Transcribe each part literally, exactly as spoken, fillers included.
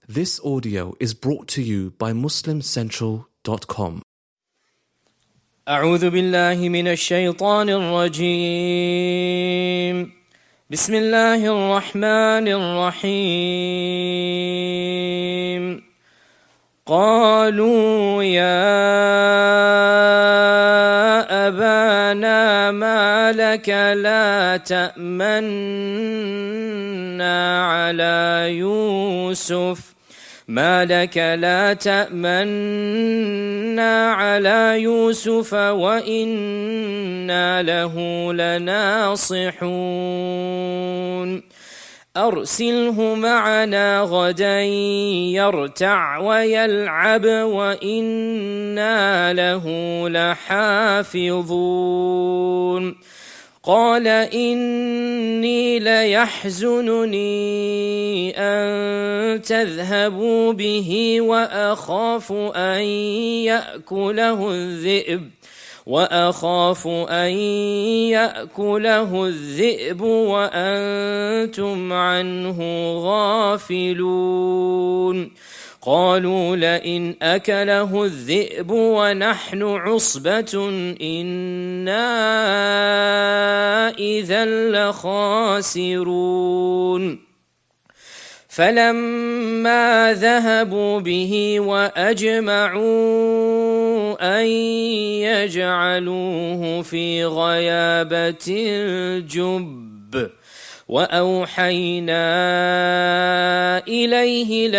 This audio is brought to you by muslim central dot com. أعوذ بالله من الشيطان الرجيم. بسم الله الرحمن الرحيم. قالوا يا أبانا ما لك لا تأمنا على يوسف ما لك لا تأمنا على يوسف وإنا له لناصحون أرسله معنا غدا يرتع ويلعب وإنا له لحافظون قال إني ليحزنني أن تذهبوا به وأخاف أن يأكله الذئب وأخاف أن يأكله الذئب وأنتم عنه غافلون قالوا لئن أكله الذئب ونحن عصبة إنا إذا لخاسرون فلما ذهبوا به وأجمعوا أن يجعلوه في غيابة الجب وأوحينا إليه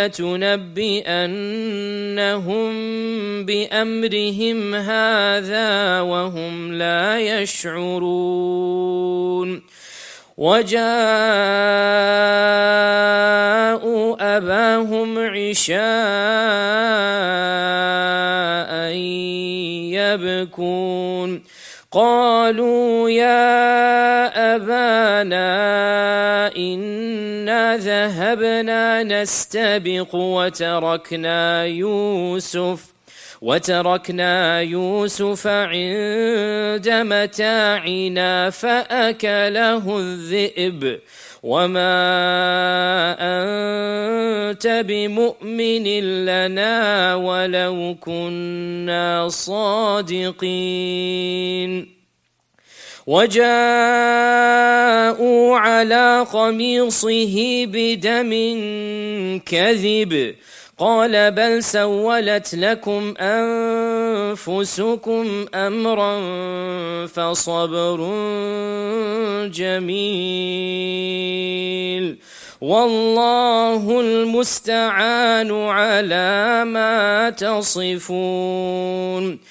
لتنبئنهم بأمرهم هذا وهم لا يشعرون وجاءوا أباهم عشاء يبكون قالوا يا أبانا إنا ذهبنا نستبق وتركنا يوسف وتركنا يوسف عند متاعنا فأكله الذئب وما أنت بمؤمن لنا ولو كنا صادقين وجاءوا على قميصه بدم كذب قال بل سولت لكم أنفسكم أمرا فصبر جميل والله المستعان على ما تصفون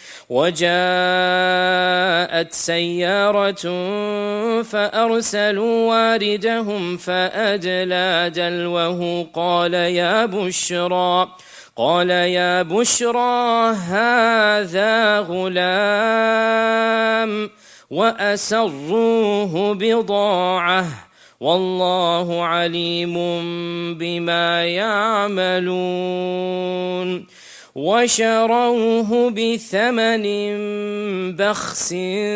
وجاءت سيارة فأرسلوا واردهم فأدلى دلوه قال يا بشرى قال يا بشرى هذا غلام وأسروه بضاعة والله عليم بما يعملون وشروه بثمن بخس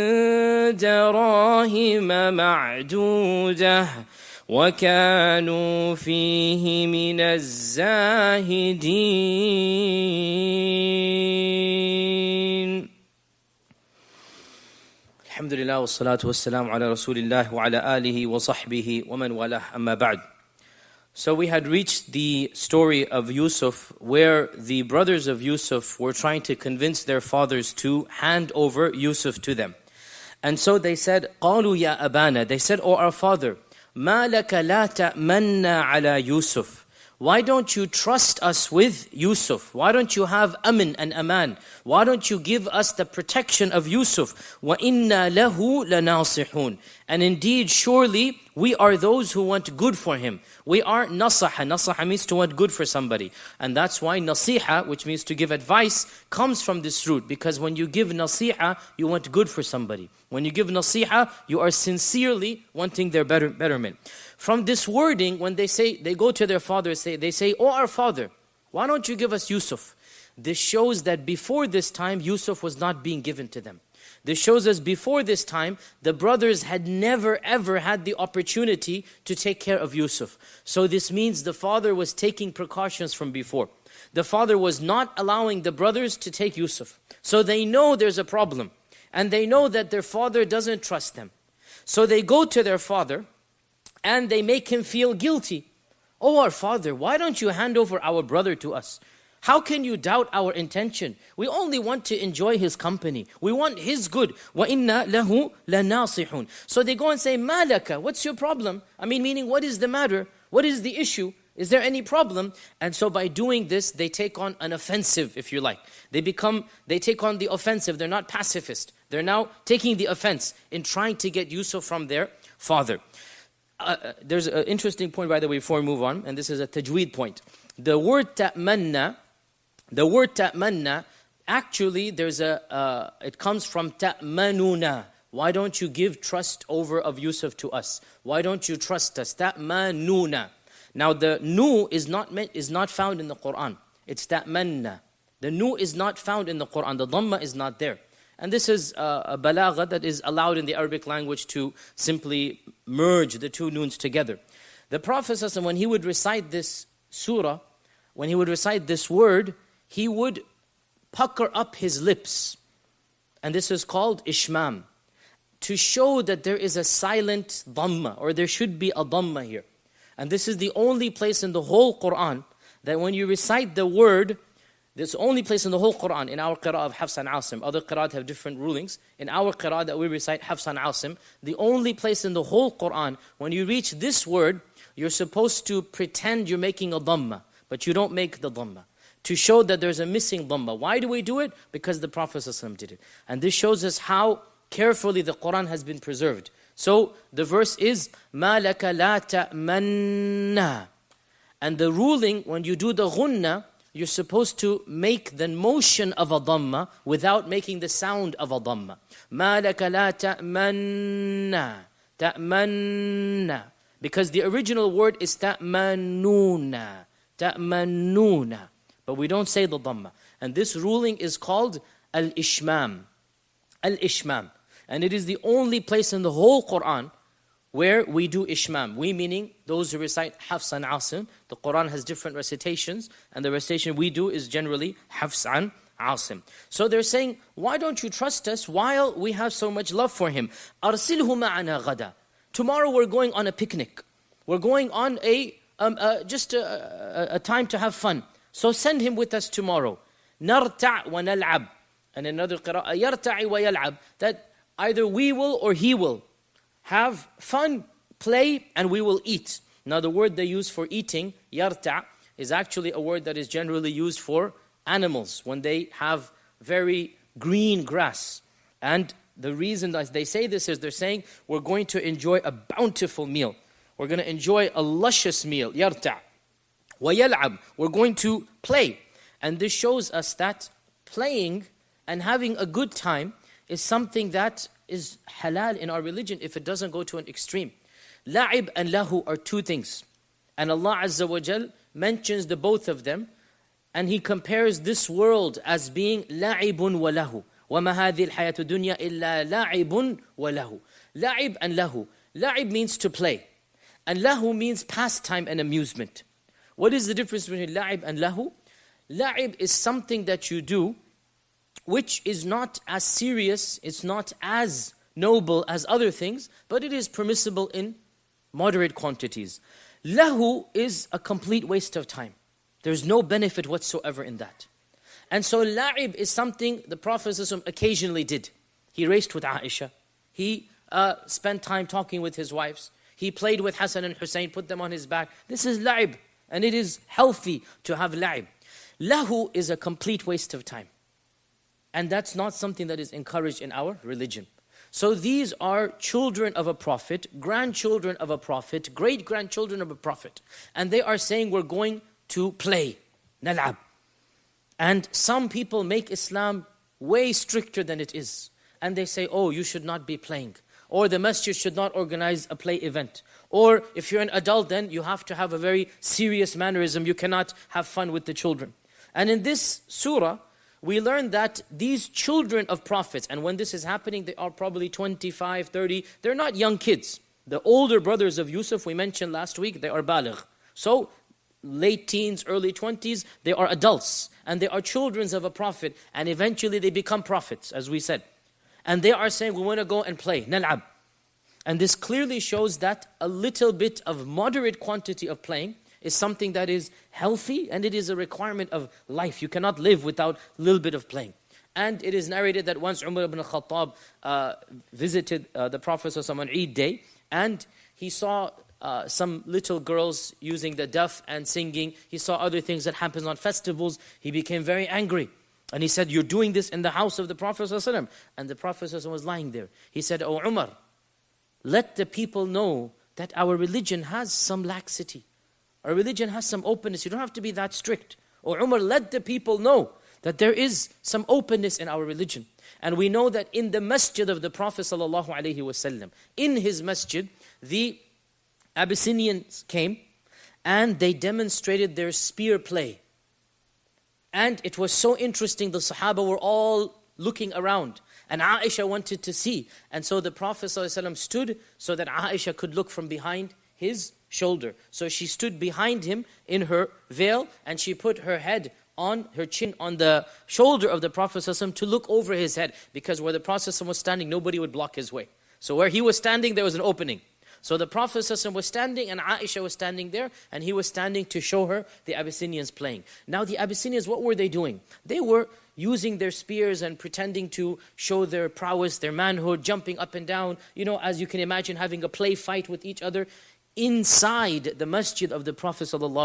دراهم معدودة وكانوا فيه من الزاهدين. الحمد لله والصلاة والسلام على رسول الله وعلى آله وصحبه ومن والاه أما بعد. So we had reached the story of Yusuf where the brothers of Yusuf were trying to convince their fathers to hand over Yusuf to them. And so they said, قالوا يا أبانا, they said, O our father, ما لك لا تأمنا على يوسف. Why don't you trust us with Yusuf? Why don't you have aman and aman? Why don't you give us the protection of Yusuf? وَإِنَّا لَهُ لَنَاصِحُونَ. And indeed, surely, we are those who want good for him. We are nasaha. Nasaha means to want good for somebody. And that's why nasiha, which means to give advice, comes from this root. Because when you give nasiha, you want good for somebody. When you give nasiha, you are sincerely wanting their better, betterment. From this wording, when they say, they go to their father, say, they say, "Oh, our father, why don't you give us Yusuf?" This shows that before this time, Yusuf was not being given to them. This shows us before this time, the brothers had never ever had the opportunity to take care of Yusuf. So this means the father was taking precautions from before. The father was not allowing the brothers to take Yusuf. So they know there's a problem. And they know that their father doesn't trust them. So they go to their father and they make him feel guilty. Oh, our father, why don't you hand over our brother to us? How can you doubt our intention? We only want to enjoy his company. We want his good. وَإِنَّا لَهُ لَنَاصِحُونَ. So they go and say, مَا لَكَ? What's your problem? I mean, meaning, what is the matter? What is the issue? Is there any problem? And so by doing this, they take on an offensive, if you like. They become, they take on the offensive. They're not pacifist. They're now taking the offense in trying to get Yusuf from their father. Uh, there's an interesting point, by the way, before we move on, and this is a tajweed point. The word ta'manna, the word ta'manna, actually there's a, uh, it comes from ta'manuna. Why don't you give trust over of Yusuf to us? Why don't you trust us? Ta'manuna. Now the nu is not meant, is not found in the Quran. It's ta'manna. The nu is not found in the Quran. The dhamma is not there. And this is uh, a balagha that is allowed in the Arabic language to simply merge the two noons together. The Prophet ﷺ, when he would recite this surah, when he would recite this word, he would pucker up his lips. And this is called ishmam. To show that there is a silent dhamma, or there should be a dhamma here. And this is the only place in the whole Quran that when you recite the word, this is the only place in the whole Quran, in our qira'ah of Hafs and Asim. Other qira'at have different rulings. In our qira'ah that we recite Hafs and Asim, the only place in the whole Quran, when you reach this word, you're supposed to pretend you're making a dhamma, but you don't make the dhamma. To show that there's a missing dhamma. Why do we do it? Because the Prophet ﷺ did it. And this shows us how carefully the Quran has been preserved. So the verse is, مَا لَكَ لَا تَأْمَنَّا. And the ruling, when you do the ghunnah, you're supposed to make the motion of a dhamma without making the sound of a dhamma. مَا لَكَ لَا تَأْمَنَّا. تَأْمَنَّا. Because the original word is تَأْمَنُّونَ. تَأْمَنُّونَ. But we don't say the dhamma. And this ruling is called al-ishmam. Al-ishmam. And it is the only place in the whole Quran where we do ishmam. We meaning those who recite Hafs and Asim. The Quran has different recitations, and the recitation we do is generally Hafs and Asim. So they're saying, why don't you trust us while we have so much love for him? أَرْسِلْهُ مَعَنَا غَدًا. Tomorrow we're going on a picnic. We're going on a, um, uh, just a, a, a time to have fun. So send him with us tomorrow. نَرْتَعْ وَنَلْعَبْ. And another qira'ah, يَرْتَعِ وَيَلْعَبْ. That either we will or he will have fun, play, and we will eat. Now the word they use for eating, yarta', is actually a word that is generally used for animals when they have very green grass. And the reason that they say this is they're saying, we're going to enjoy a bountiful meal. We're going to enjoy a luscious meal, yarta'. وَيَلْعَبْ. We're going to play. And this shows us that playing and having a good time is something that is halal in our religion if it doesn't go to an extreme. La'ib and lahu are two things. And Allah Azza wa Jal mentions the both of them. And He compares this world as being la'ibun wa lahu. وَمَا هَذِي الْحَيَاةُ الدُّنْيَا إِلَّا لَعِبٌ وَلَهُ. La'ib and lahu. La'ib means to play. And lahu means pastime and amusement. What is the difference between la'ib and lahu? La'ib is something that you do which is not as serious, it's not as noble as other things, but it is permissible in moderate quantities. Lahu is a complete waste of time. There's no benefit whatsoever in that. And so la'ib is something the Prophet ﷺ occasionally did. He raced with Aisha. He uh, spent time talking with his wives. He played with Hassan and Hussein, put them on his back. This is la'ib, and it is healthy to have la'ib. Lahu is a complete waste of time. And that's not something that is encouraged in our religion. So these are children of a prophet, grandchildren of a prophet, great-grandchildren of a prophet. And they are saying we're going to play, nal'ab. And some people make Islam way stricter than it is. And they say, oh, you should not be playing. Or the masjid should not organize a play event. Or if you're an adult, then you have to have a very serious mannerism. You cannot have fun with the children. And in this surah, we learn that these children of prophets, and when this is happening, they are probably twenty-five, thirty, they're not young kids. The older brothers of Yusuf, we mentioned last week, they are baligh. So, late teens, early twenties, they are adults. And they are children of a prophet. And eventually they become prophets, as we said. And they are saying, we want to go and play, nal'ab. And this clearly shows that a little bit of moderate quantity of playing is something that is healthy, and it is a requirement of life. You cannot live without a little bit of playing. And it is narrated that once Umar ibn Khattab uh, visited uh, the Prophet on Eid day, and he saw uh, some little girls using the duff and singing. He saw other things that happen on festivals. He became very angry. And he said, you're doing this in the house of the Prophet ﷺ. And the Prophet ﷺ was lying there. He said, oh Umar, let the people know that our religion has some laxity. Our religion has some openness. You don't have to be that strict. Oh Umar, let the people know that there is some openness in our religion. And we know that in the masjid of the Prophet ﷺ, in his masjid, the Abyssinians came and they demonstrated their spear play. And it was so interesting, the Sahaba were all looking around. And Aisha wanted to see. And so the Prophet ﷺ stood so that Aisha could look from behind his shoulder. So she stood behind him in her veil and she put her head on her chin on the shoulder of the Prophet ﷺ to look over his head. Because where the Prophet ﷺ was standing, nobody would block his way. So where he was standing, there was an opening. So the Prophet ﷺ was standing and Aisha was standing there, and he was standing to show her the Abyssinians playing. Now the Abyssinians, what were they doing? They were using their spears and pretending to show their prowess, their manhood, jumping up and down, you know, as you can imagine, having a play fight with each other inside the masjid of the Prophet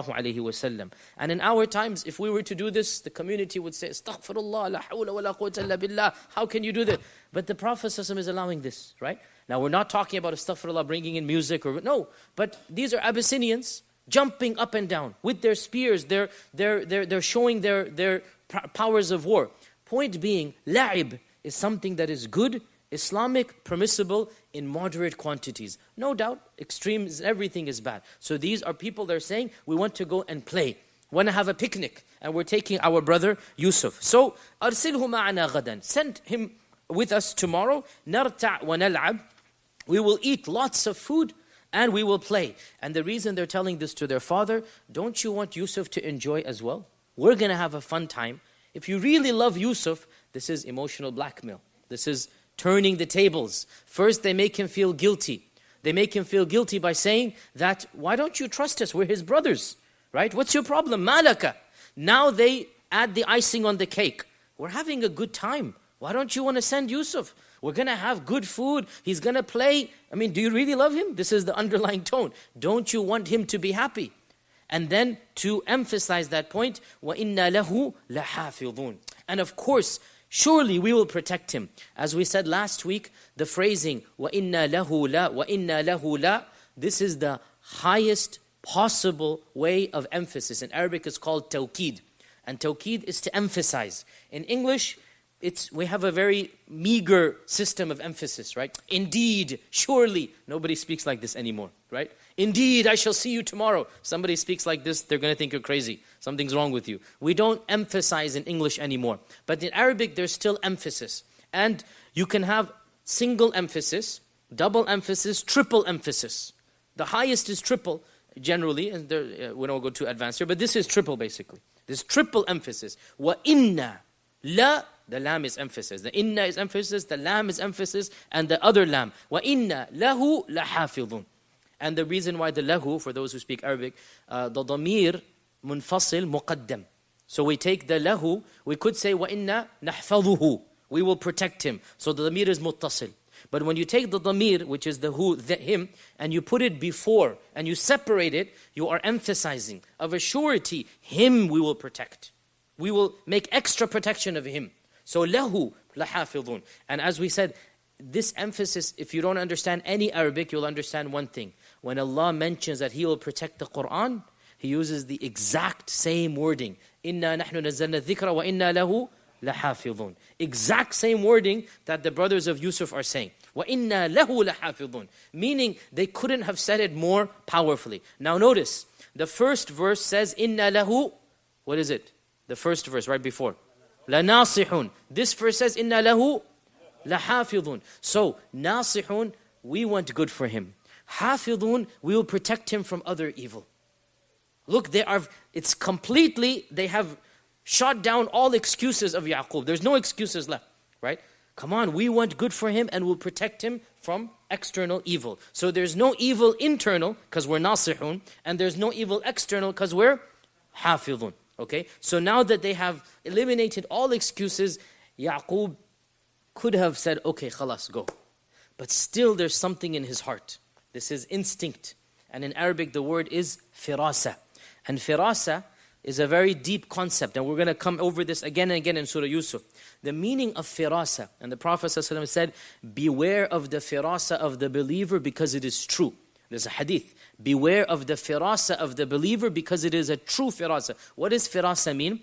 ﷺ. And in our times, if we were to do this, the community would say, Astaghfirullah, la hawla wa la quwwata illa billah. How can you do that? But the Prophet ﷺ is allowing this, right? Now we're not talking about astaghfirullah, bringing in music, or no, but these are Abyssinians jumping up and down with their spears. They're, they're, they're, they're showing their, their powers of war. Point being, la'ib is something that is good, Islamic, permissible in moderate quantities. No doubt, extremes, everything is bad. So these are people that are saying, we want to go and play. We want to have a picnic. And we're taking our brother Yusuf. So, أرسله معنا غدا. Send him with us tomorrow. نرتع ونلعب. We will eat lots of food and we will play. And the reason they're telling this to their father, don't you want Yusuf to enjoy as well? We're going to have a fun time. If you really love Yusuf, this is emotional blackmail. This is turning the tables. First, they make him feel guilty. They make him feel guilty by saying that, why don't you trust us? We're his brothers, right? What's your problem? Malaka. Now they add the icing on the cake. We're having a good time. Why don't you want to send Yusuf? We're going to have good food. He's going to play. I mean, do you really love him? This is the underlying tone. Don't you want him to be happy? And then to emphasize that point, وَإِنَّا لَهُ لَحَافِظُونَ. And of course, surely we will protect him. As we said last week, the phrasing, وَإِنَّا لَهُ لَا وَإِنَّا لَهُ لَا, this is the highest possible way of emphasis. In Arabic, it's called tawqid. And tawqid is to emphasize. In English, It's, we have a very meager system of emphasis, right? Indeed, surely. Nobody speaks like this anymore, right? Indeed, I shall see you tomorrow. Somebody speaks like this, they're going to think you're crazy. Something's wrong with you. We don't emphasize in English anymore. But in Arabic, there's still emphasis. And you can have single emphasis, double emphasis, triple emphasis. The highest is triple, generally, and there, uh, we don't go too advanced here, but this is triple, basically. This triple emphasis. وَإِنَّا لَا. The lam is emphasis. The inna is emphasis, the lam is emphasis, and the other lam. وَإِنَّا لَهُ لَحَافِظٌ. And the reason why the lahu, for those who speak Arabic, uh, the dhamir munfasil muqaddam. So we take the lahu, we could say وَإِنَّا نَحْفَظُهُ. We will protect him. So the dhamir is muttasil. But when you take the dhamir, which is the who, the him, and you put it before, and you separate it, you are emphasizing of a surety, him we will protect. We will make extra protection of him. So, lahu lahafidun. And as we said, this emphasis, if you don't understand any Arabic, you'll understand one thing. When Allah mentions that He will protect the Qur'an, He uses the exact same wording. Inna nahnu nazzalna dhikra wa inna lahu lahafidun. Exact same wording that the brothers of Yusuf are saying. Wa inna lahu lahafidun. Meaning, they couldn't have said it more powerfully. Now notice, the first verse says, Inna lahu, what is it? The first verse, right before. لَنَاصِحٌ. This verse says, إِنَّا لَهُ لَحَافِظٌ. So, نَاصِحٌ, we want good for him. حَافِظٌ, we will protect him from other evil. Look, they are, it's completely, they have shot down all excuses of Yaqub. There's no excuses left, right? Come on, we want good for him and we'll protect him from external evil. So there's no evil internal because we're nasihun, and there's no evil external because we're hafidhun. Okay? So now that they have eliminated all excuses, Yaqub could have said, okay, khalas, go. But still there's something in his heart. This is instinct. And in Arabic the word is firasa. And firasa is a very deep concept. And we're going to come over this again and again in Surah Yusuf. The meaning of firasa. And the Prophet ﷺ said, beware of the firasa of the believer because it is true. There's a hadith. Beware of the firasa of the believer because it is a true firasa. What does firasa mean?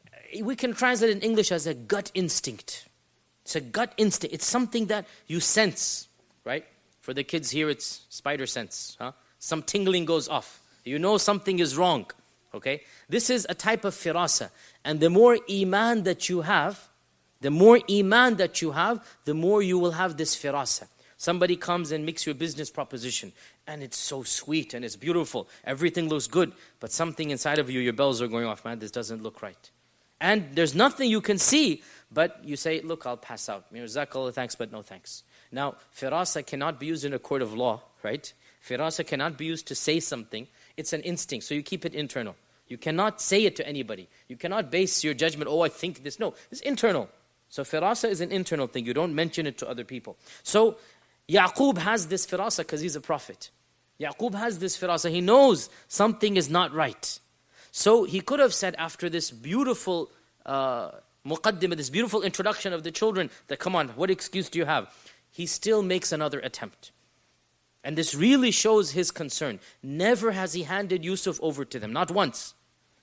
We can translate it in English as a gut instinct. It's a gut instinct. It's something that you sense, right? For the kids here, it's spider sense. Huh? Some tingling goes off. You know something is wrong. Okay? This is a type of firasa. And the more iman that you have, the more iman that you have, the more you will have this firasa. Somebody comes and makes you a business proposition, and it's so sweet and it's beautiful. Everything looks good, but something inside of you, your bells are going off. Man, this doesn't look right. And there's nothing you can see, but you say, look, I'll pass out. Jazakallah, thanks, but no thanks. Now, firasa cannot be used in a court of law, right? Firasa cannot be used to say something. It's an instinct, so you keep it internal. You cannot say it to anybody. You cannot base your judgment, oh, I think this. No, it's internal. So firasa is an internal thing. You don't mention it to other people. So Yaqub has this firasa because he's a prophet. Yaqub has this firasa. He knows something is not right. So he could have said after this beautiful uh, muqaddimah, this beautiful introduction of the children, that come on, what excuse do you have? He still makes another attempt. And this really shows his concern. Never has he handed Yusuf over to them, not once.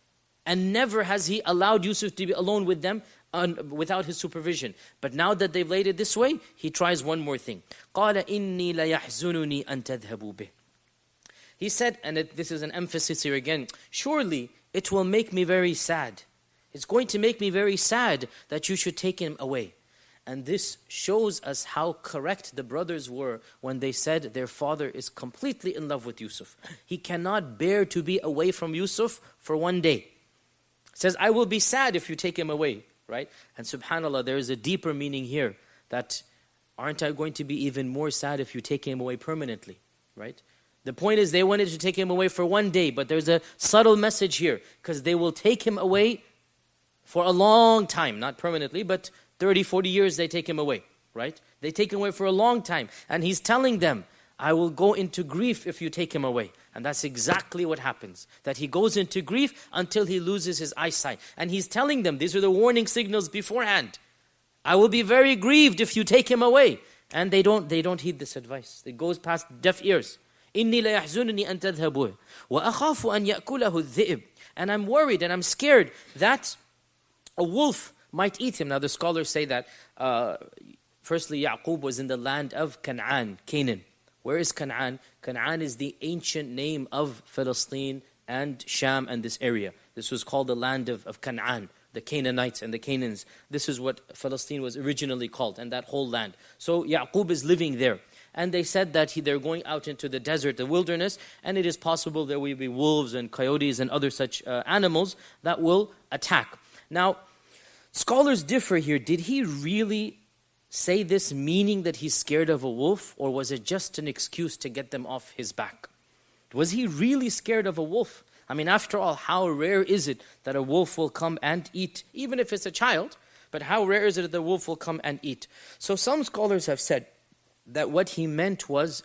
And never has he allowed Yusuf to be alone with them un, without his supervision. But now that they've laid it this way, he tries one more thing. قَالَ إِنِّي لَيَحْزُنُنِي أَن تَذْهَبُوا بِهِ. He said, and it, this is an emphasis here again, surely it will make me very sad. It's going to make me very sad that you should take him away. And this shows us how correct the brothers were when they said their father is completely in love with Yusuf. He cannot bear to be away from Yusuf for one day. It says, I will be sad if you take him away, right? And subhanAllah, there is a deeper meaning here that aren't I going to be even more sad if you take him away permanently, right? The point is they wanted to take him away for one day, but there's a subtle message here because they will take him away for a long time, not permanently, but thirty, forty years they take him away, right? They take him away for a long time. And he's telling them, I will go into grief if you take him away. And that's exactly what happens. That he goes into grief until he loses his eyesight. And he's telling them, these are the warning signals beforehand. I will be very grieved if you take him away. And they don't, they don't heed this advice. It goes past deaf ears. إِنِّي لَيَحْزُنُنِي أَن تَذْهَبُوهِ وَأَخَافُ أَن يَأْكُلَهُ الذِّئِبُ. And I'm worried and I'm scared that a wolf might eat him. Now the scholars say that, uh, firstly, Yaqub was in the land of Canaan, Canaan. Where is Canaan? Canaan is the ancient name of Palestine and Sham and this area. This was called the land of, of Canaan, the Canaanites and the Canaans. This is what Palestine was originally called, and that whole land. So Yaqub is living there. And they said that he, they're going out into the desert, the wilderness, and it is possible there will be wolves and coyotes and other such uh, animals that will attack. Now, scholars differ here. Did he really say this meaning that he's scared of a wolf, or was it just an excuse to get them off his back? Was he really scared of a wolf? I mean, after all, how rare is it that a wolf will come and eat, even if it's a child, but how rare is it that the wolf will come and eat? So some scholars have said that what he meant was,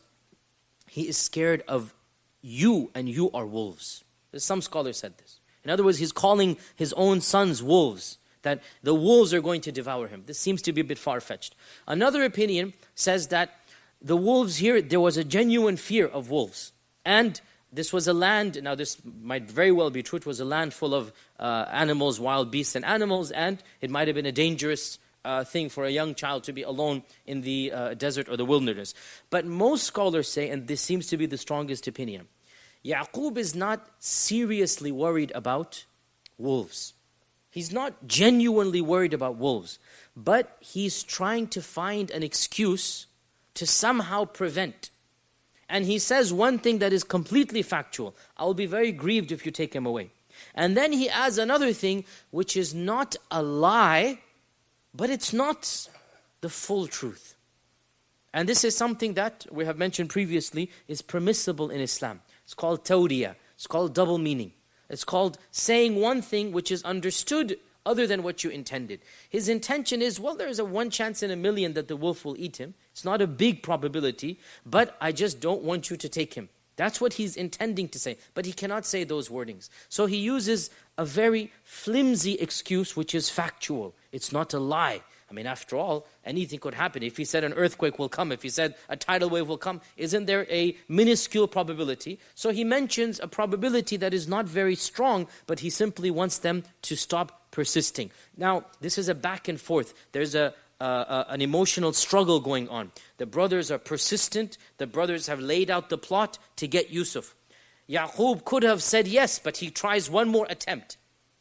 he is scared of you and you are wolves. Some scholars said this. In other words, he's calling his own sons wolves, that the wolves are going to devour him. This seems to be a bit far-fetched. Another opinion says that the wolves here, there was a genuine fear of wolves. And this was a land, now this might very well be true, it was a land full of uh, animals, wild beasts and animals, and it might have been a dangerous uh, thing for a young child to be alone in the uh, desert or the wilderness. But most scholars say, and this seems to be the strongest opinion, Yaqub is not seriously worried about wolves. He's not genuinely worried about wolves, but he's trying to find an excuse to somehow prevent. And he says one thing that is completely factual. I'll be very grieved if you take him away. And then he adds another thing which is not a lie, but it's not the full truth. And this is something that we have mentioned previously is permissible in Islam. It's called tawdiyah. It's called double meaning. It's called saying one thing which is understood other than what you intended. His intention is, well, there's a one chance in a million that the wolf will eat him. It's not a big probability, but I just don't want you to take him. That's what he's intending to say. But he cannot say those wordings. So he uses a very flimsy excuse which is factual. It's not a lie. I mean, after all, anything could happen. If he said an earthquake will come, if he said a tidal wave will come, isn't there a minuscule probability? So he mentions a probability that is not very strong, but he simply wants them to stop persisting. Now, this is a back and forth. There's a uh, uh, an emotional struggle going on. The brothers are persistent. The brothers have laid out the plot to get Yusuf. Yaqub could have said yes, but he tries one more attempt.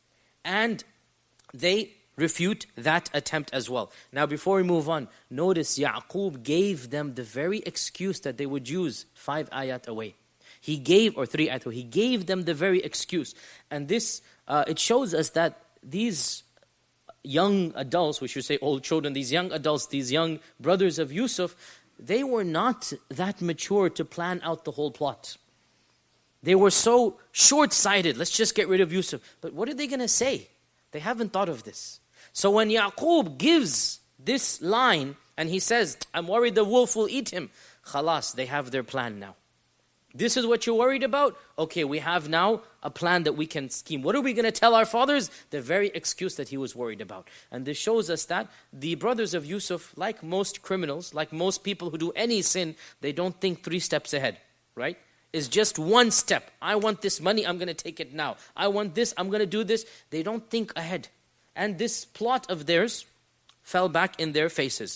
And they refute that attempt as well. Now before we move on, notice Yaqub gave them the very excuse that they would use five ayat away. He gave, or three ayat away, he gave them the very excuse. And this, uh, it shows us that these young adults, we should say old children, these young adults, these young brothers of Yusuf, they were not that mature to plan out the whole plot. They were so short-sighted, let's just get rid of Yusuf. But what are they going to say? They haven't thought of this. So when Yaqub gives this line and he says, I'm worried the wolf will eat him, khalas, they have their plan now. This is what you're worried about? Okay, we have now a plan that we can scheme. What are we going to tell our fathers? The very excuse that he was worried about. And this shows us that the brothers of Yusuf, like most criminals, like most people who do any sin, they don't think three steps ahead, right? It's just one step. I want this money, I'm going to take it now. I want this, I'm going to do this. They don't think ahead. And this plot of theirs fell back in their faces.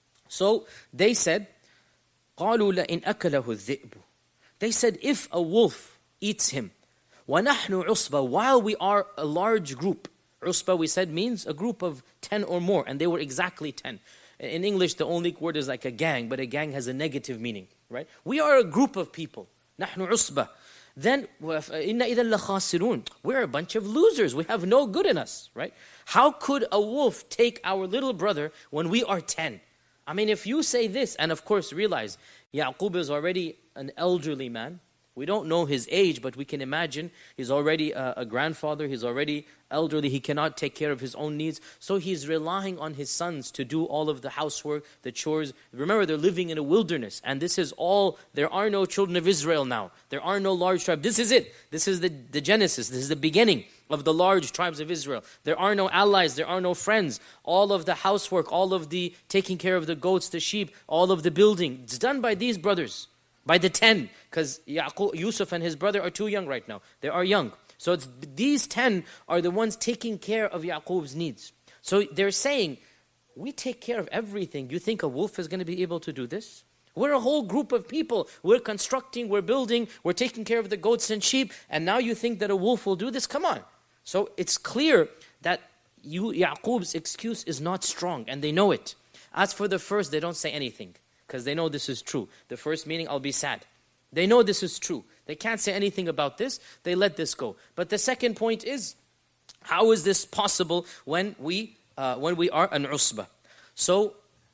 So they said, قَالُوا لَإِنْ أَكَلَهُ الذِّئْبُ. They said, if a wolf eats him, وَنَحْنُ عُصْبَةٌ, while we are a large group. Usba, we said, means a group of ten or more, and they were exactly ten. In English, the only word is like a gang, but a gang has a negative meaning, right? We are a group of people. نَحْنُ عُصْبَةٌ. Then, إِنَّ إِذًا لَخَاسِرُونَ. We're a bunch of losers. We have no good in us, right? How could a wolf take our little brother when we are ten? I mean, if you say this, and of course realize, Yaqub is already an elderly man. We don't know his age, but we can imagine he's already a, a grandfather, he's already elderly, he cannot take care of his own needs. So he's relying on his sons to do all of the housework, the chores. Remember, they're living in a wilderness, and this is all, there are no children of Israel now. There are no large tribes. This is it. This is the, the genesis. This is the beginning of the large tribes of Israel. There are no allies, there are no friends. All of the housework, all of the taking care of the goats, the sheep, all of the building, it's done by these brothers. By the ten, because Yusuf and his brother are too young right now. They are young. So it's, these ten are the ones taking care of Yaqub's needs. So they're saying, we take care of everything. You think a wolf is going to be able to do this? We're a whole group of people. We're constructing, we're building, we're taking care of the goats and sheep, and now you think that a wolf will do this? Come on. So it's clear that you, Yaqub's excuse is not strong, and they know it. As for the first, they don't say anything, because they know this is true. The first meaning, I'll be sad. They know this is true. They can't say anything about this. They let this go. But the second point is, how is this possible when we uh, when we are an usbah? So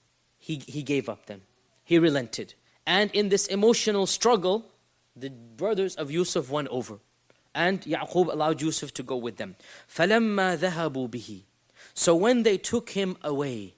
he he gave up then. He relented. And in this emotional struggle, the brothers of Yusuf won over. And Yaqub allowed Yusuf to go with them. فَلَمَّا ذَهَبُوا بِهِ. So when they took him away,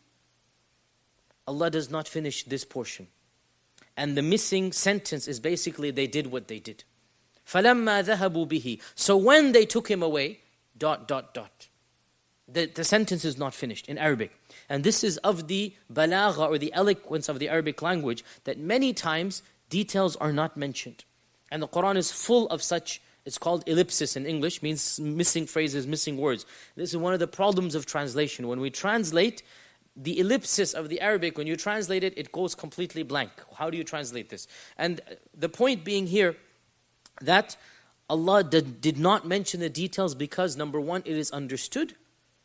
Allah does not finish this portion. And the missing sentence is basically they did what they did. فَلَمَّا ذَهَبُوا بِهِ. So when they took him away, dot, dot, dot. The, the sentence is not finished in Arabic. And this is of the balagha or the eloquence of the Arabic language, that many times details are not mentioned. And the Quran is full of such, it's called ellipsis in English, means missing phrases, missing words. This is one of the problems of translation. When we translate, the ellipsis of the Arabic, when you translate it, it goes completely blank. How do you translate this? And the point being here, that Allah did, did not mention the details because, number one, it is understood.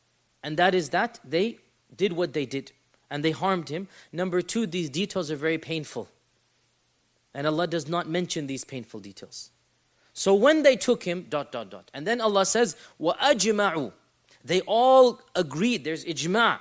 And that is that they did what they did and they harmed him. Number two, these details are very painful. And Allah does not mention these painful details. So when they took him, dot, dot, dot. And then Allah says, وَأَجْمَعُوا. They all agreed, there's ijma'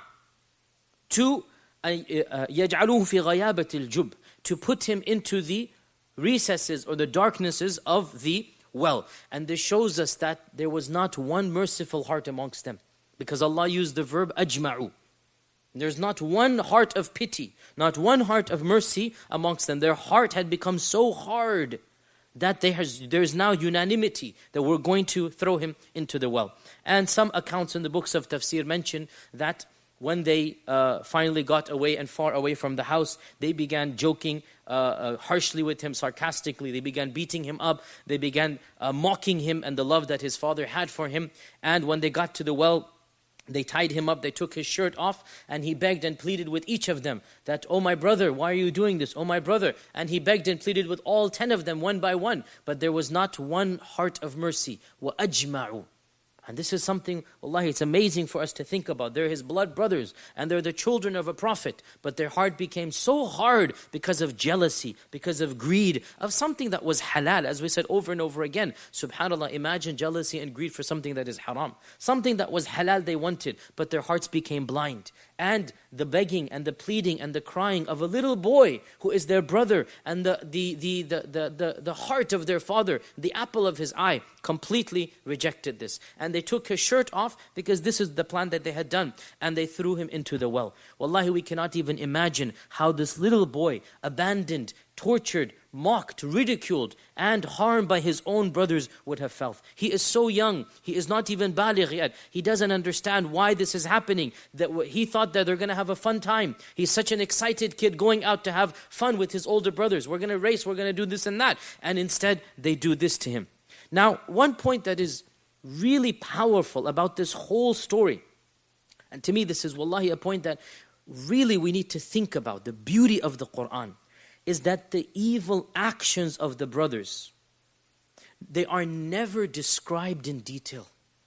to يَجْعَلُوهُ فِي غَيَابَةِ الْجُبِّ, to put him into the recesses or the darknesses of the well. And this shows us that there was not one merciful heart amongst them. Because Allah used the verb أَجْمَعُوا. There's not one heart of pity, not one heart of mercy amongst them. Their heart had become so hard that there has, there's now unanimity that we're going to throw him into the well. And some accounts in the books of tafsir mention that when they uh, finally got away and far away from the house, they began joking uh, uh, harshly with him, sarcastically. They began beating him up. They began uh, mocking him and the love that his father had for him. And when they got to the well, they tied him up, they took his shirt off, and he begged and pleaded with each of them that, oh my brother, why are you doing this? Oh my brother. And he begged and pleaded with all ten of them, one by one. But there was not one heart of mercy. وَأَجْمَعُوا. And this is something, wallahi, it's amazing for us to think about. They're his blood brothers, and they're the children of a prophet. But their heart became so hard because of jealousy, because of greed, of something that was halal. As we said over and over again, subhanAllah, imagine jealousy and greed for something that is haram. Something that was halal they wanted, but their hearts became blind. And the begging and the pleading and the crying of a little boy who is their brother, and the, the, the, the, the, the, the heart of their father, the apple of his eye, completely rejected this. And they took his shirt off because this is the plan that they had done. And they threw him into the well. Wallahi, we cannot even imagine how this little boy, abandoned, tortured, mocked, ridiculed, and harmed by his own brothers would have felt. He is so young. He is not even baligh yet. He doesn't understand why this is happening. That he thought that they're going to have a fun time. He's such an excited kid going out to have fun with his older brothers. We're going to race, we're going to do this and that. And instead, they do this to him. Now, one point that is really powerful about this whole story, and to me this is wallahi a point that really we need to think about, the beauty of the Qur'an, is that the evil actions of the brothers, they are never described in detail.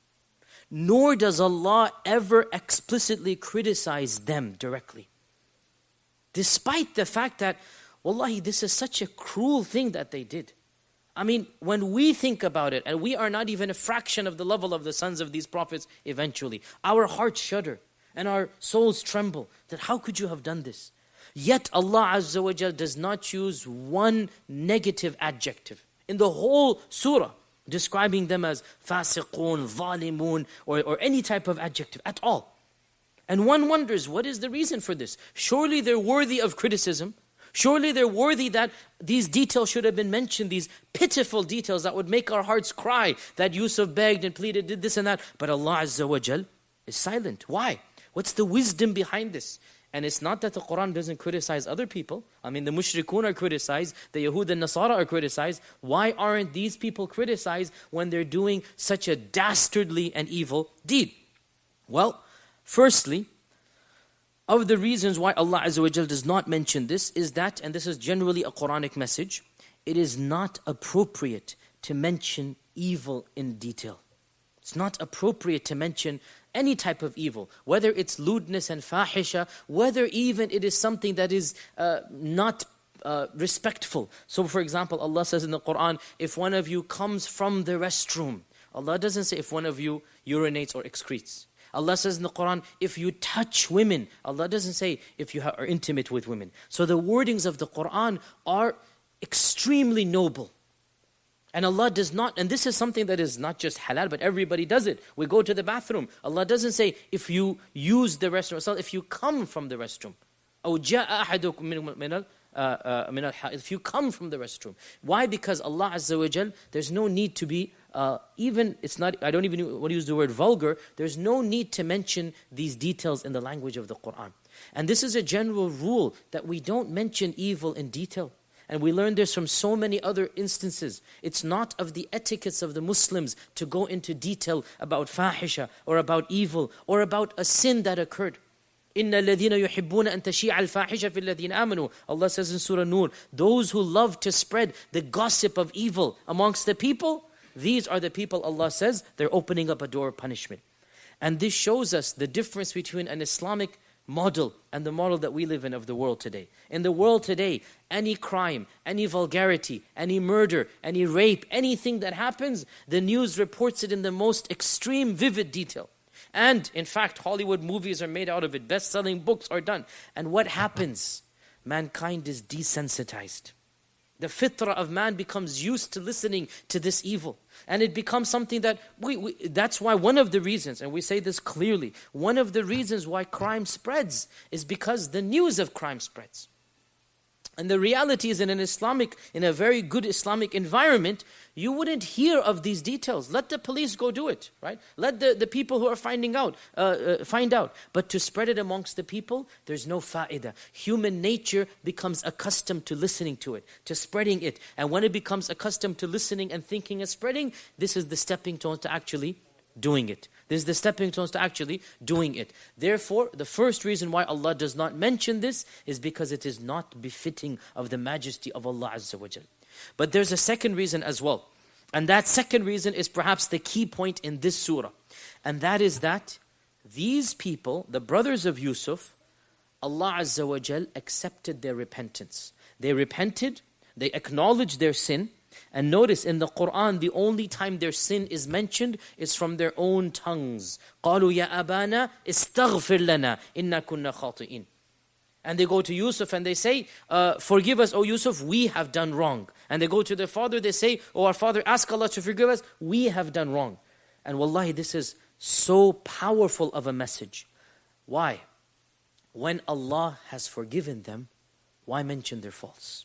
Nor does Allah ever explicitly criticize them directly. Despite the fact that, wallahi, this is such a cruel thing that they did. I mean, when we think about it, and we are not even a fraction of the level of the sons of these prophets eventually, our hearts shudder and our souls tremble that how could you have done this? Yet Allah Azza wa Jal does not choose one negative adjective in the whole surah, describing them as fasiqun, zalimun, or, or any type of adjective at all. And one wonders, what is the reason for this? Surely they're worthy of criticism. Surely they're worthy that these details should have been mentioned, these pitiful details that would make our hearts cry, that Yusuf begged and pleaded, did this and that. But Allah Azza wa Jal is silent. Why? What's the wisdom behind this? And it's not that the Qur'an doesn't criticize other people. I mean, the mushrikun are criticized, the Yahud and Nasara are criticized. Why aren't these people criticized when they're doing such a dastardly and evil deed? Well, firstly, of the reasons why Allah Azza wa Jal does not mention this is that, and this is generally a Quranic message, it is not appropriate to mention evil in detail. It's not appropriate to mention any type of evil, whether it's lewdness and fahisha, whether even it is something that is uh, not uh, respectful. So for example, Allah says in the Qur'an, if one of you comes from the restroom, Allah doesn't say if one of you urinates or excretes. Allah says in the Qur'an, if you touch women. Allah doesn't say if you are intimate with women. So the wordings of the Qur'an are extremely noble. And Allah does not, and this is something that is not just halal, but everybody does it. We go to the bathroom. Allah doesn't say if you use the restroom, if you come from the restroom. أو جاء أحدكم من من if you come from the restroom. Why? Because Allah Azza wa Jal, there's no need to be, uh, even, it's not, I don't even want to use the word vulgar, there's no need to mention these details in the language of the Qur'an. And this is a general rule that we don't mention evil in detail. And we learn this from so many other instances. It's not of the etiquettes of the Muslims to go into detail about fahisha or about evil or about a sin that occurred. إِنَّ الَّذِينَ يُحِبُّونَ أَن تَشِيعَ الْفَاحِشَةَ فِي الَّذِينَ آمَنُوا. Allah says in Surah Nur, those who love to spread the gossip of evil amongst the people, these are the people, Allah says, they're opening up a door of punishment. And this shows us the difference between an Islamic model and the model that we live in of the world today. In the world today, any crime, any vulgarity, any murder, any rape, anything that happens, the news reports it in the most extreme, vivid detail. And in fact, Hollywood movies are made out of it. Best-selling books are done. And what happens? Mankind is desensitized. The fitrah of man becomes used to listening to this evil. And it becomes something that, we, we, that's why one of the reasons, and we say this clearly, one of the reasons why crime spreads is because the news of crime spreads. And the reality is in an Islamic, in a very good Islamic environment, you wouldn't hear of these details. Let the police go do it, right? Let the, the people who are finding out, uh, uh, find out. But to spread it amongst the people, there's no fa'idah. Human nature becomes accustomed to listening to it, to spreading it. And when it becomes accustomed to listening and thinking and spreading, this is the stepping stone to actually doing it. This is the stepping stones to actually doing it. Therefore, the first reason why Allah does not mention this is because it is not befitting of the majesty of Allah Azza wa Jal. But there's a second reason as well. And that second reason is perhaps the key point in this surah. And that is that these people, the brothers of Yusuf, Allah Azza wa Jal accepted their repentance. They repented, they acknowledged their sin. And notice in the Quran, the only time their sin is mentioned is from their own tongues. قَالُوا يَا أَبَانَا اسْتَغْفِرْ لَنَا إِنَّا كُنَّا خَاطِئِينَ. And they go to Yusuf and they say, uh, forgive us, O Yusuf, we have done wrong. And they go to their father, they say, oh our father, ask Allah to forgive us, we have done wrong. And wallahi, this is so powerful of a message. Why? When Allah has forgiven them, why mention their faults?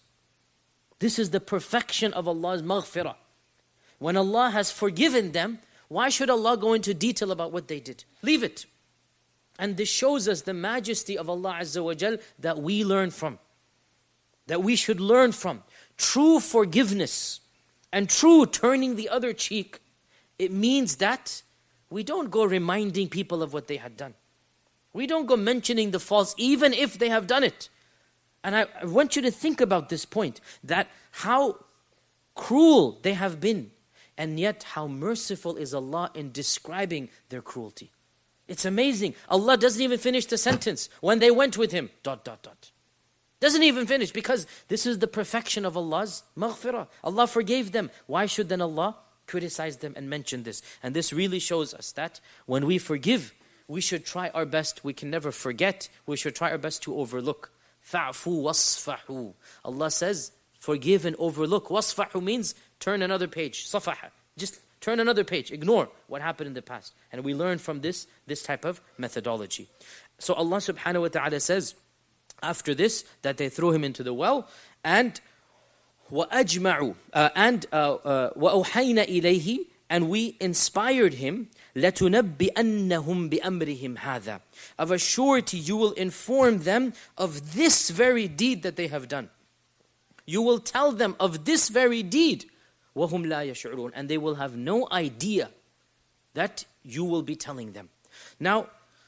This is the perfection of Allah's maghfirah. When Allah has forgiven them, why should Allah go into detail about what they did? Leave it. And this shows us the majesty of Allah Azza wa Jal that we learn from. That we should learn from. True forgiveness and true turning the other cheek, it means that we don't go reminding people of what they had done. We don't go mentioning the faults even if they have done it. And I, I want you to think about this point, that how cruel they have been, and yet how merciful is Allah in describing their cruelty. It's amazing. Allah doesn't even finish the sentence. When they went with him, dot, dot, dot. Doesn't even finish, because this is the perfection of Allah's maghfirah. Allah forgave them. Why should then Allah criticize them and mention this? And this really shows us that when we forgive, we should try our best. We can never forget. We should try our best to overlook. Fa'fu wasfahu. Allah says, forgive and overlook. Wasfahu means turn another page. Safaha. Just turn another page. Ignore what happened in the past. And we learn from this, this type of methodology. So Allah subhanahu wa ta'ala says, after this, that they threw him into the well, and وَأَجْمَعُوا uh, and uh, uh, وَأَوْحَيْنَا إِلَيْهِ, and we inspired him, لَتُنَبِّئَنَّهُمْ بِأَمْرِهِمْ هَذَا. Of a surety you will inform them of this very deed that they have done. You will tell them of this very deed. وَهُمْ لَا يَشْعُرُونَ. And they will have no idea that you will be telling them. Now,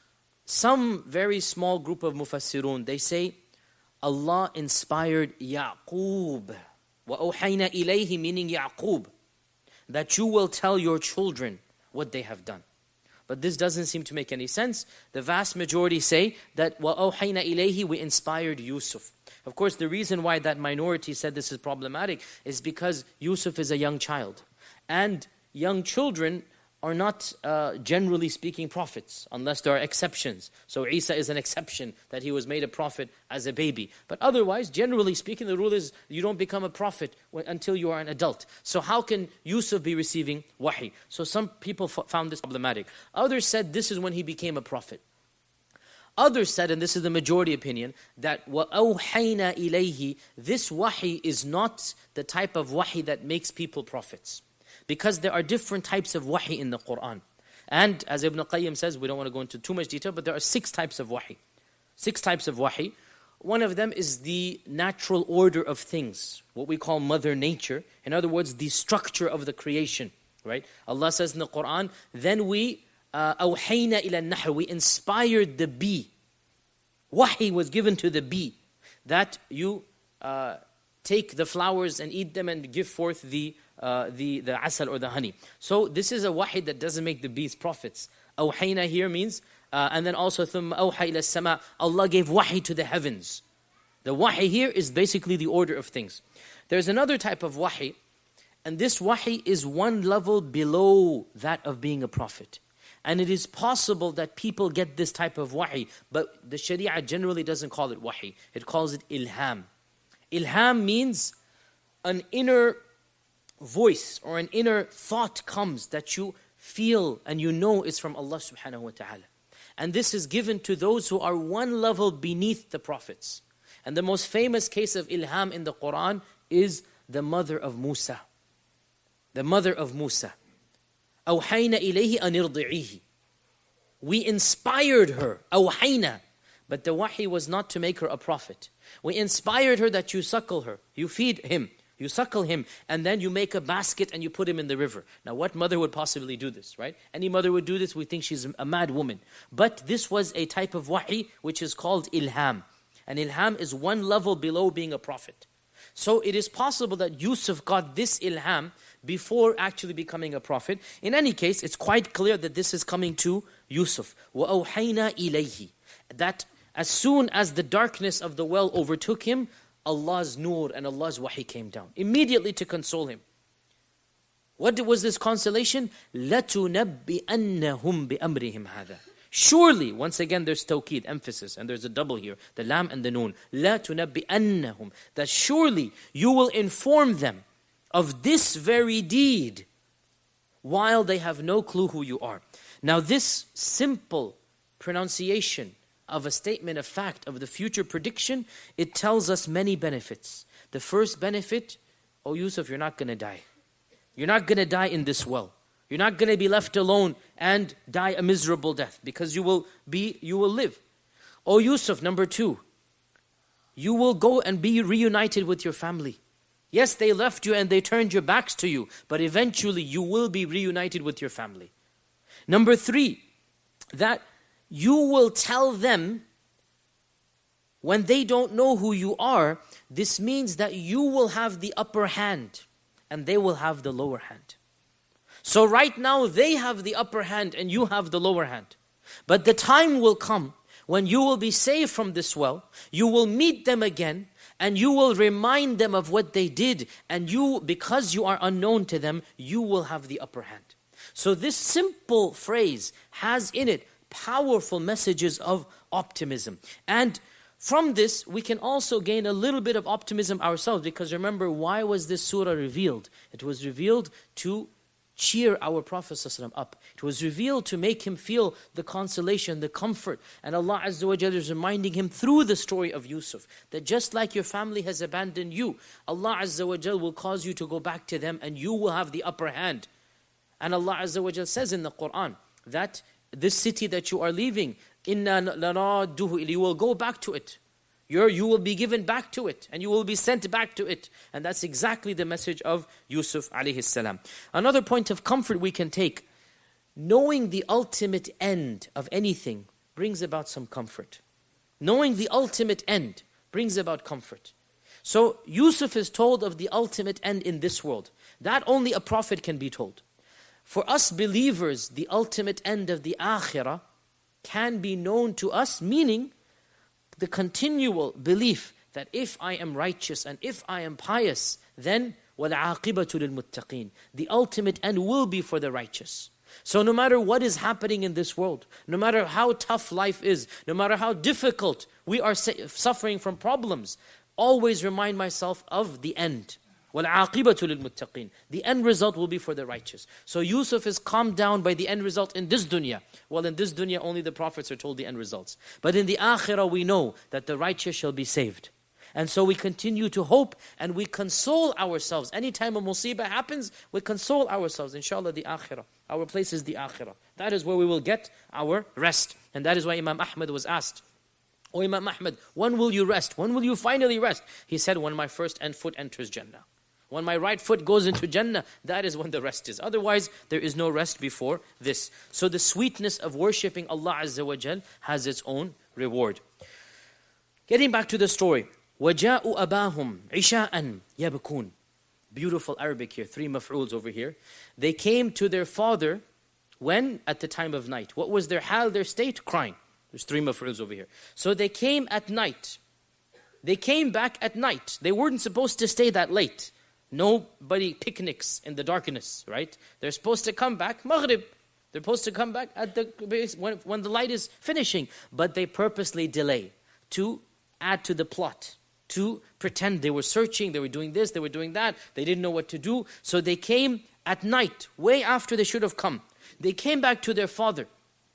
some very small group of mufassirun, they say, Allah inspired Ya'qub. وَأَوْحَيْنَا إِلَيْهِ, meaning Ya'qub, that you will tell your children what they have done. But this doesn't seem to make any sense. The vast majority say that وَأَوْحَيْنَا إِلَيْهِ, we inspired Yusuf. Of course, the reason why that minority said this is problematic is because Yusuf is a young child. And young children are not, uh, generally speaking, prophets, unless there are exceptions. So Isa is an exception, that he was made a prophet as a baby. But otherwise, generally speaking, the rule is you don't become a prophet when, until you are an adult. So how can Yusuf be receiving wahi? So some people f- found this problematic. Others said this is when he became a prophet. Others said, and this is the majority opinion, that وَأَوْحَيْنَا إِلَيْهِ, this wahi is not the type of wahi that makes people prophets. Because there are different types of wahi in the Quran. And as Ibn Qayyim says, we don't want to go into too much detail, but there are six types of wahi. Six types of wahi. One of them is the natural order of things, what we call Mother Nature. In other words, the structure of the creation. Right? Allah says in the Quran, then we أَوْحَيْنَا إِلَى النَّحْلِ, we inspired the bee. Wahi was given to the bee, that you uh, take the flowers and eat them and give forth the Uh, the, the asal or the honey. So this is a wahi that doesn't make the bees prophets. Awhayna here means, uh, and then also ثُمَّ أَوْحَى إِلَى السَّمَاءِ, Allah gave wahi to the heavens. The wahi here is basically the order of things. There's another type of wahi, and this wahi is one level below that of being a prophet. And it is possible that people get this type of wahi, but the Sharia generally doesn't call it wahi. It calls it ilham. Ilham means an inner voice or an inner thought comes that you feel and you know is from Allah subhanahu wa ta'ala. And this is given to those who are one level beneath the prophets. And the most famous case of ilham in the Quran is the mother of Musa. The mother of Musa. أَوْحَيْنَا إِلَيْهِ أَنِ ارْضِعِيهِ. We inspired her. أَوْحَيْنَا. But the wahi was not to make her a prophet. We inspired her that you suckle her. You feed him. You suckle him. And then you make a basket and you put him in the river. Now what mother would possibly do this, right? Any mother would do this. We think she's a mad woman. But this was a type of wahi which is called ilham. And ilham is one level below being a prophet. So it is possible that Yusuf got this ilham before actually becoming a prophet. In any case, it's quite clear that this is coming to Yusuf. وَأَوْحَيْنَا إِلَيْهِ. That as soon as the darkness of the well overtook him, Allah's nur and Allah's wahi came down. Immediately to console him. What was this consolation? لَتُنَبِّئَنَّهُمْ بِأَمْرِهِمْ هَذَا. Surely, once again there's tawqeed, emphasis, and there's a double here, the lam and the noon. لَا تُنَبِّئَنَّهُمْ. That surely you will inform them of this very deed while they have no clue who you are. Now this simple pronunciation of a statement of fact of the future prediction, it tells us many benefits. The first benefit, oh Yusuf, you're not going to die. You're not going to die in this well. You're not going to be left alone and die a miserable death, because you will be, you will live. Oh Yusuf, number two, you will go and be reunited with your family. Yes, they left you and they turned your backs to you, but eventually you will be reunited with your family. Number three, that you will tell them when they don't know who you are. This means that you will have the upper hand and they will have the lower hand. So right now they have the upper hand and you have the lower hand. But the time will come when you will be saved from this well, you will meet them again, and you will remind them of what they did, and you, because you are unknown to them, you will have the upper hand. So this simple phrase has in it powerful messages of optimism. And from this, we can also gain a little bit of optimism ourselves, because remember, why was this surah revealed? It was revealed to cheer our Prophet ﷺ up. It was revealed to make him feel the consolation, the comfort. And Allah Azza wa Jalla is reminding him through the story of Yusuf that just like your family has abandoned you, Allah Azza wa Jalla will cause you to go back to them and you will have the upper hand. And Allah Azza wa Jalla says in the Quran that this city that you are leaving, إِنَّا لَنَادُهُ, you will go back to it. You're, you will be given back to it and you will be sent back to it. And that's exactly the message of Yusuf alayhi salam. Another point of comfort we can take, knowing the ultimate end of anything brings about some comfort. Knowing the ultimate end brings about comfort. So Yusuf is told of the ultimate end in this world. That only a prophet can be told. For us believers, the ultimate end of the akhirah can be known to us, meaning the continual belief that if I am righteous and if I am pious, then وَالْعَاقِبَةُ لِلْمُتَّقِينَ, the ultimate end will be for the righteous. So no matter what is happening in this world, no matter how tough life is, no matter how difficult we are suffering from problems, always remind myself of the end. وَالْعَاقِبَةُ لِلْمُتَّقِينَ, the end result will be for the righteous. So Yusuf is calmed down by the end result in this dunya. Well, in this dunya only the prophets are told the end results. But in the akhirah we know that the righteous shall be saved. And so we continue to hope and we console ourselves. Anytime a musibah happens, we console ourselves. Inshallah, the akhirah. Our place is the akhirah. That is where we will get our rest. And that is why Imam Ahmad was asked, "O Imam Ahmad, when will you rest? When will you finally rest?" He said, "When my first foot enters Jannah. When my right foot goes into Jannah, that is when the rest is. Otherwise, there is no rest before this." So the sweetness of worshipping Allah Azza wa Jal has its own reward. Getting back to the story. وَجَاءُوا أَبَاهُمْ عِشَاءً يَبْكُونَ. Beautiful Arabic here, three maf'uls over here. They came to their father When? At the time of night. What was their hal, their state? Crying. There's three maf'uls over here. So they came at night. They came back at night. They weren't supposed to stay that late. Nobody picnics in the darkness, right? They're supposed to come back Maghrib. They're supposed to come back at the when, when the light is finishing. But they purposely delay to add to the plot, to pretend they were searching, they were doing this, they were doing that. They didn't know what to do. So they came at night, way after they should have come. They came back to their father,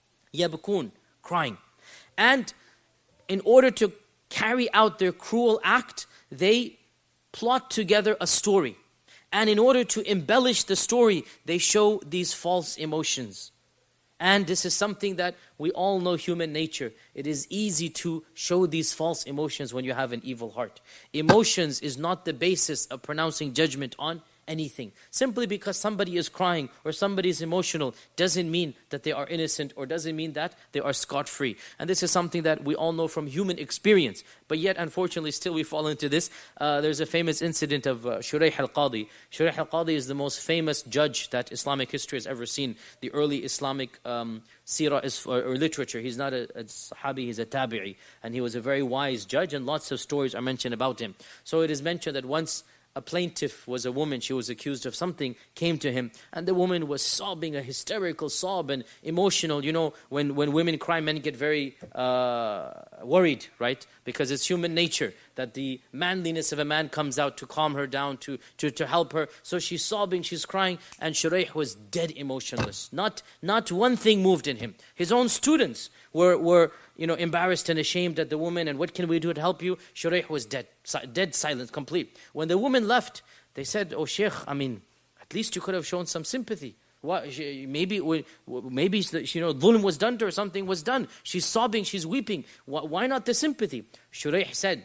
yabkun, crying. And in order to carry out their cruel act, they plot together a story. And in order to embellish the story, they show these false emotions. And this is something that we all know, human nature. It is easy to show these false emotions when you have an evil heart. Emotions is not the basis of pronouncing judgment on anything. Simply because somebody is crying or somebody is emotional doesn't mean that they are innocent or doesn't mean that they are scot-free. And this is something that we all know from human experience. But yet, unfortunately, still we fall into this. Uh, there's a famous incident of uh, Shuraih al-Qadi. Shuraih al-Qadi is the most famous judge that Islamic history has ever seen. The early Islamic um, seerah is, or, or literature. He's not a, a sahabi, he's a tabi'i. And he was a very wise judge, and lots of stories are mentioned about him. So it is mentioned that once a plaintiff was a woman, she was accused of something, came to him, and the woman was sobbing, a hysterical sob and emotional. You know, when, when women cry, men get very uh, worried, right? Because it's human nature that the manliness of a man comes out to calm her down, to, to, to help her. So she's sobbing, she's crying, and Shuraih was dead emotionless. Not, not one thing moved in him. His own students were, were you know, embarrassed and ashamed at the woman, and what can we do to help you? Shuraih was dead, si dead silent, complete. When the woman left, they said, oh Sheikh, I mean, at least you could have shown some sympathy. What, maybe, maybe you know, dhulm was done to her, something was done. She's sobbing, she's weeping. Why not the sympathy? Shuraih said,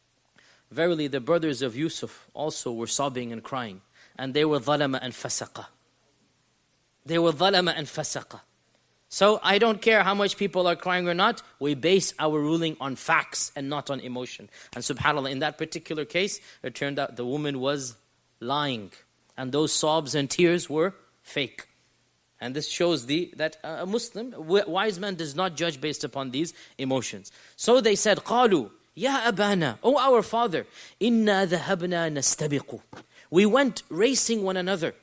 verily the brothers of Yusuf also were sobbing and crying, and they were dhalama and fasaqa. They were dhalama and fasaqa. So I don't care how much people are crying or not, we base our ruling on facts and not on emotion. And subhanAllah, in that particular case, it turned out the woman was lying. And those sobs and tears were fake. And this shows the that a Muslim, a wise man, does not judge based upon these emotions. So they said, قالوا يا أبانا, O our father, إنا ذهبنا نستبق. We went racing one another.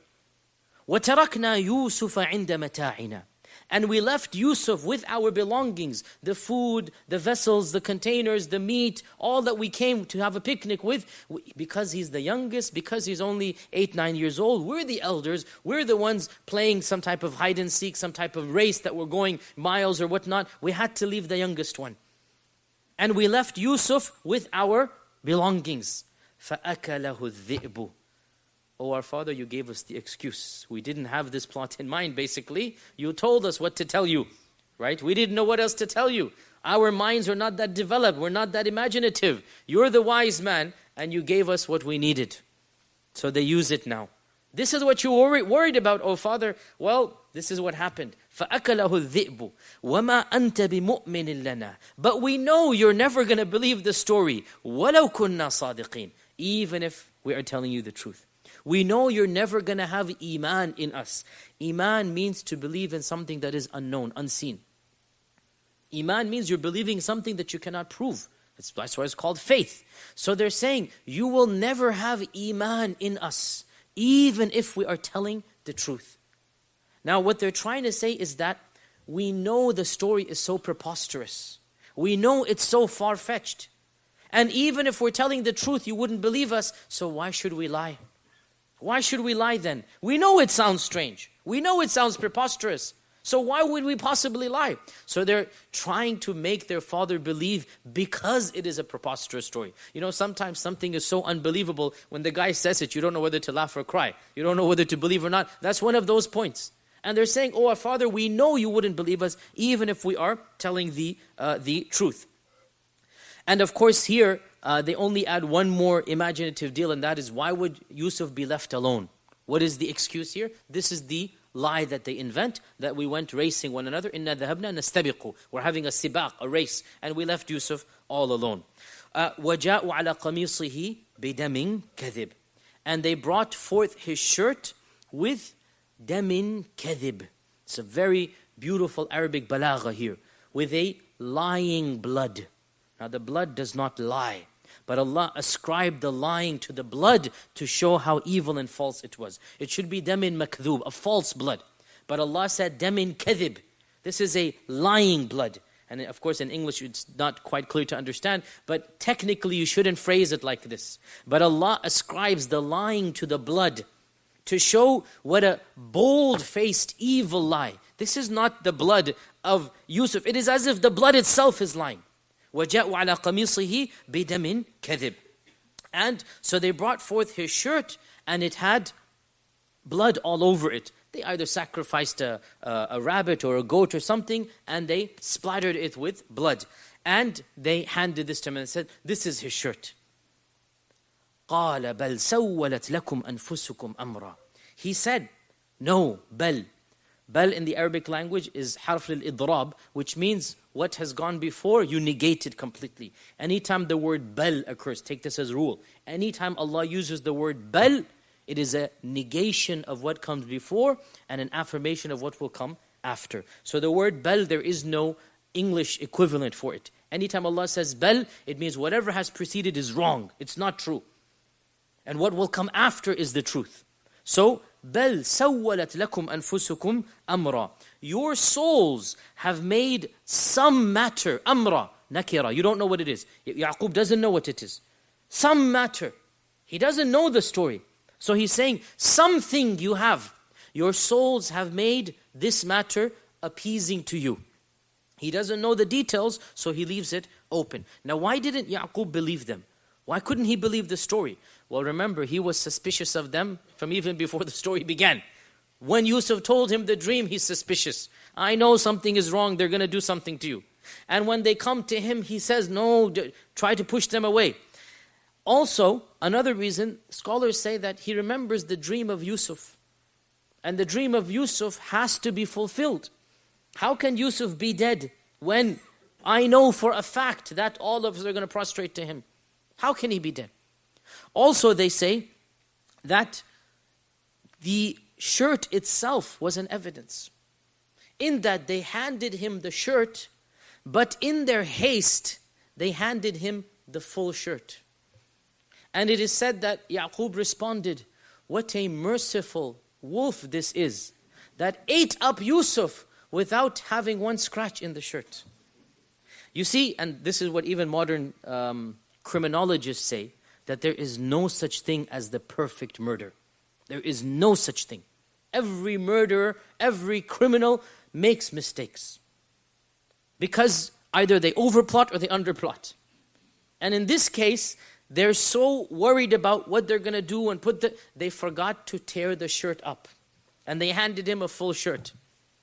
وتركنا يوسف عند متاعنا. And we left Yusuf with our belongings, the food, the vessels, the containers, the meat, all that we came to have a picnic with. Because he's the youngest, because he's only eight, nine years old, we're the elders, we're the ones playing some type of hide and seek, some type of race that we're going miles or whatnot. We had to leave the youngest one. And we left Yusuf with our belongings. فَأَكَلَهُ الذِّئْبُ. Oh, our father, you gave us the excuse. We didn't have this plot in mind, basically. You told us what to tell you, right? We didn't know what else to tell you. Our minds are not that developed. We're not that imaginative. You're the wise man, and you gave us what we needed. So they use it now. This is what you were worried about, oh father. Well, this is what happened. فَأَكَلَهُ الذِّئْبُ وَمَا أَنْتَ بِمُؤْمِنٍ لَنَا. But we know you're never going to believe the story. وَلَوْ كُنَّا صَادِقِينَ. Even if we are telling you the truth. We know you're never going to have iman in us. Iman means to believe in something that is unknown, unseen. Iman means you're believing something that you cannot prove. That's, that's why it's called faith. So they're saying, you will never have iman in us, even if we are telling the truth. Now what they're trying to say is that we know the story is so preposterous. We know it's so far-fetched. And even if we're telling the truth, you wouldn't believe us, so why should we lie? Why should we lie then? We know it sounds strange. We know it sounds preposterous. So why would we possibly lie? So they're trying to make their father believe because it is a preposterous story. You know, sometimes something is so unbelievable, when the guy says it, you don't know whether to laugh or cry. You don't know whether to believe or not. That's one of those points. And they're saying, oh, our father, we know you wouldn't believe us, even if we are telling the, uh, the truth. And of course here, Uh, they only add one more imaginative deal, and that is, why would Yusuf be left alone? What is the excuse here? This is the lie that they invent, that we went racing one another. إِنَّا ذَهَبْنَا نَسْتَبِقُ. We're having a sibaq, a race, and we left Yusuf all alone. Uh, وَجَاءُوا عَلَى قَمِيصِهِ بِدَمٍ كَذِبٍ. And they brought forth his shirt with damin kadhib, It's a very beautiful Arabic balagha here, with a lying blood. Now the blood does not lie, but Allah ascribed the lying to the blood to show how evil and false it was. It should be damin makdhub, a false blood. But Allah said damin kadhib. This is a lying blood. And of course in English it's not quite clear to understand, but technically you shouldn't phrase it like this. But Allah ascribes the lying to the blood to show what a bold-faced evil lie. This is not the blood of Yusuf. It is as if the blood itself is lying. وَجَاءُوا عَلَى قَمِيصِهِ بِدَمٍ كَذِبٍ. And so they brought forth his shirt, and it had blood all over it. They either sacrificed a, a, a rabbit or a goat or something, and they splattered it with blood. And they handed this to him and said, this is his shirt. قَالَ بَلْ سَوَّلَتْ لَكُمْ أَنفُسُكُمْ أَمْرًا. He said, no, bal. Bal in the Arabic language is harf al-idrab, which means what has gone before, you negate it completely. Anytime the word bal occurs, take this as rule. Anytime Allah uses the word bal, it is a negation of what comes before and an affirmation of what will come after. So the word bal, there is no English equivalent for it. Anytime Allah says bal, it means whatever has preceded is wrong. It's not true. And what will come after is the truth. So, بَلْ سَوَّلَتْ لَكُمْ أَنفُسُكُمْ أَمْرًا. Your souls have made some matter, amra, nakira. You don't know what it is. Yaqub doesn't know what it is. Some matter. He doesn't know the story. So he's saying, something you have. Your souls have made this matter appeasing to you. He doesn't know the details, so he leaves it open. Now why didn't Yaqub believe them? Why couldn't he believe the story? Well, remember, he was suspicious of them from even before the story began. When Yusuf told him the dream, he's suspicious. I know something is wrong, they're going to do something to you. And when they come to him, he says, no, try to push them away. Also, another reason, scholars say that he remembers the dream of Yusuf. And the dream of Yusuf has to be fulfilled. How can Yusuf be dead when I know for a fact that all of us are going to prostrate to him? How can he be dead? Also, they say that the shirt itself was an evidence. In that they handed him the shirt, but in their haste, they handed him the full shirt. And it is said that Yaqub responded, what a merciful wolf this is, that ate up Yusuf without having one scratch in the shirt. You see, and this is what even modern um, criminologists say, that there is no such thing as the perfect murder. There is no such thing. Every murderer, every criminal makes mistakes. Because either they overplot or they underplot. And in this case, they're so worried about what they're going to do and put the, they forgot to tear the shirt up. And they handed him a full shirt.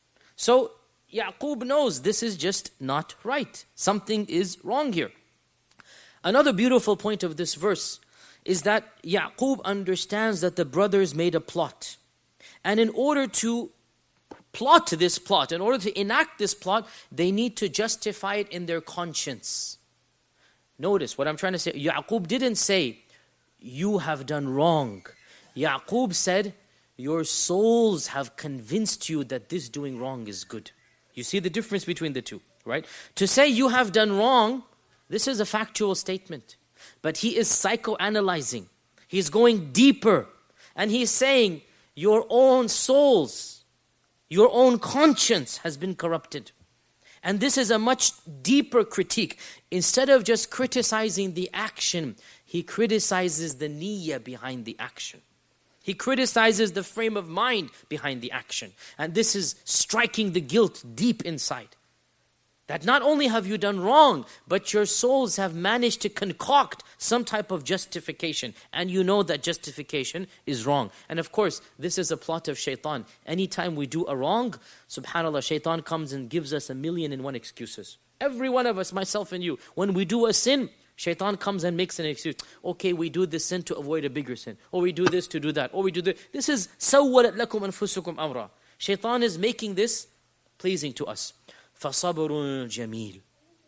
So Yaqub knows this is just not right. Something is wrong here. Another beautiful point of this verse is that Yaqub understands that the brothers made a plot. And in order to plot this plot, in order to enact this plot, they need to justify it in their conscience. Notice what I'm trying to say. Yaqub didn't say, you have done wrong. Yaqub said, your souls have convinced you that this doing wrong is good. You see the difference between the two, right? To say you have done wrong, this is a factual statement. But he is psychoanalyzing. He's going deeper. And he's saying, your own souls, your own conscience has been corrupted. And this is a much deeper critique. Instead of just criticizing the action, he criticizes the niyyah behind the action. He criticizes the frame of mind behind the action. And this is striking the guilt deep inside. That not only have you done wrong, but your souls have managed to concoct some type of justification. And you know that justification is wrong. And of course, this is a plot of shaitan. Anytime we do a wrong, subhanAllah, shaitan comes and gives us a million and one excuses. Every one of us, myself and you, when we do a sin, shaitan comes and makes an excuse. Okay, we do this sin to avoid a bigger sin. Or we do this to do that. Or we do this. This is سَوَّلَتْ لَكُمْ أَنفُسُكُمْ أَمْرًا. Shaitan is making this pleasing to us. فَصَبْرٌ جَمِيلٌ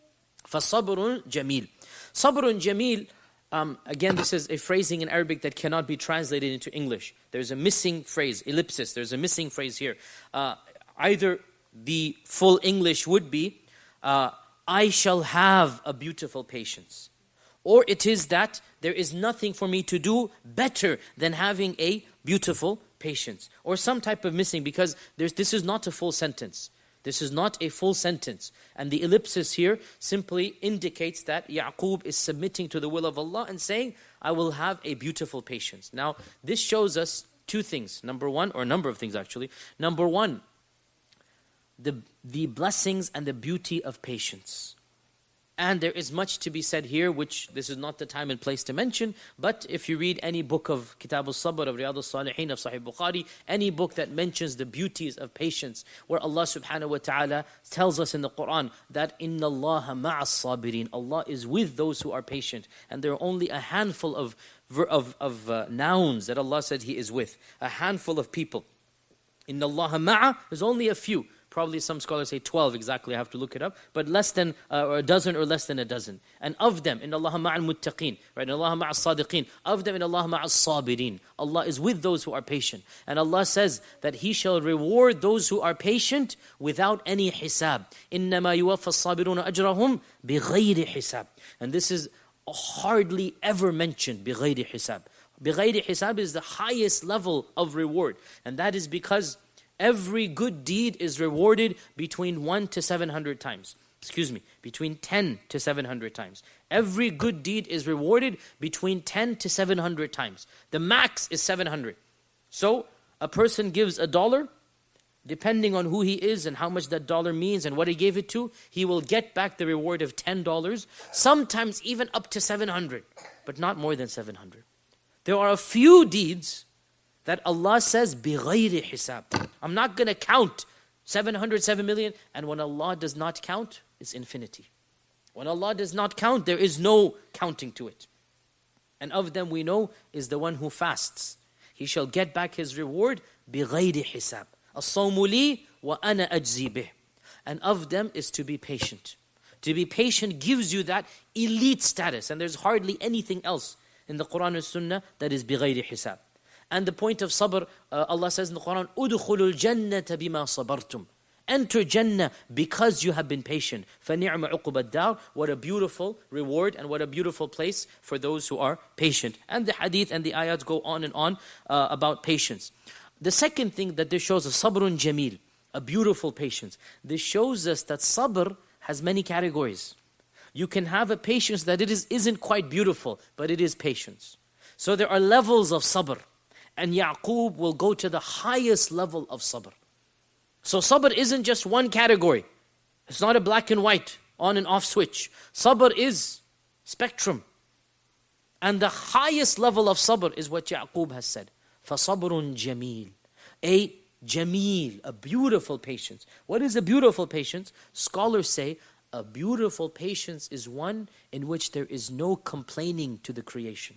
فَصَبْرٌ جَمِيلٌ Sabrun Jamil, um, again this is a phrasing in Arabic that cannot be translated into English. There's a missing phrase, ellipsis, there's a missing phrase here. Uh, Either the full English would be, uh, I shall have a beautiful patience. Or it is that there is nothing for me to do better than having a beautiful patience. Or some type of missing, because there's, this is not a full sentence. This is not a full sentence. And the ellipsis here simply indicates that Ya'qub is submitting to the will of Allah and saying, I will have a beautiful patience. Now, this shows us two things. Number one, or a number of things actually. Number one, the, the blessings and the beauty of patience. And there is much to be said here, which this is not the time and place to mention, but if you read any book of Kitab al-Sabr, of Riyadh al-Salihin, of Sahih Bukhari, any book that mentions the beauties of patience, where Allah subhanahu wa ta'ala tells us in the Quran that إِنَّ اللَّهَ مَعَ الصَّابِرِينَ, Allah is with those who are patient. And there are only a handful of, of, of uh, nouns that Allah said He is with. A handful of people. إِنَّ اللَّهَ مَعَ, there's only a few. Probably some scholars say twelve exactly, I have to look it up. But less than, uh, or a dozen or less than a dozen. And of them, in Allah ma'al muttaqeen, right? In Allah ma'al sadiqeen. Of them, in Allah ma'al sabirin. Allah is with those who are patient. And Allah says that He shall reward those who are patient without any hisab. إِنَّمَا يُوَفَّى الصَّابِرُونَ أَجْرَهُمْ بِغَيْرِ حِسَابٍ. And this is hardly ever mentioned, بِغَيْرِ حِسَابٍ. بِغَيْرِ حِسَابٍ is the highest level of reward. And that is because every good deed is rewarded between one to seven hundred times. Excuse me, between ten to seven hundred times. Every good deed is rewarded between ten to seven hundred times. The max is seven hundred. So, a person gives a dollar, depending on who he is and how much that dollar means and what he gave it to, he will get back the reward of ten dollars, sometimes even up to seven hundred, but not more than seven hundred. There are a few deeds that Allah says, بِغَيْرِ حِسَابٍ. I'm not going to count seven hundred seven million. And when Allah does not count, it's infinity. When Allah does not count, there is no counting to it. And of them we know is the one who fasts. He shall get back his reward, بِغَيْرِ حِسَابٍ. الصَّوْمُ لِي وَأَنَا أَجْزِي بِهِ. And of them is to be patient. To be patient gives you that elite status. And there's hardly anything else in the Quran and Sunnah that is بِغَيْرِ حِسَابٍ. And the point of sabr, uh, Allah says in the Quran, أُدْخُلُوا الْجَنَّةَ بِمَا صَبَرْتُمْ. Enter Jannah because you have been patient. فَنِعْمَ عُقُبَ الدَّارِ. What a beautiful reward and what a beautiful place for those who are patient. And the hadith and the ayats go on and on uh, about patience. The second thing that this shows is sabrun jameel, a beautiful patience. This shows us that sabr has many categories. You can have a patience that it is, isn't quite beautiful, but it is patience. So there are levels of sabr. And Ya'qub will go to the highest level of sabr. So sabr isn't just one category. It's not a black and white, on and off switch. Sabr is spectrum. And the highest level of sabr is what Ya'qub has said. فَصَبْرٌ جَمِيلٌ. A jameel, a beautiful patience. What is a beautiful patience? Scholars say a beautiful patience is one in which there is no complaining to the creation.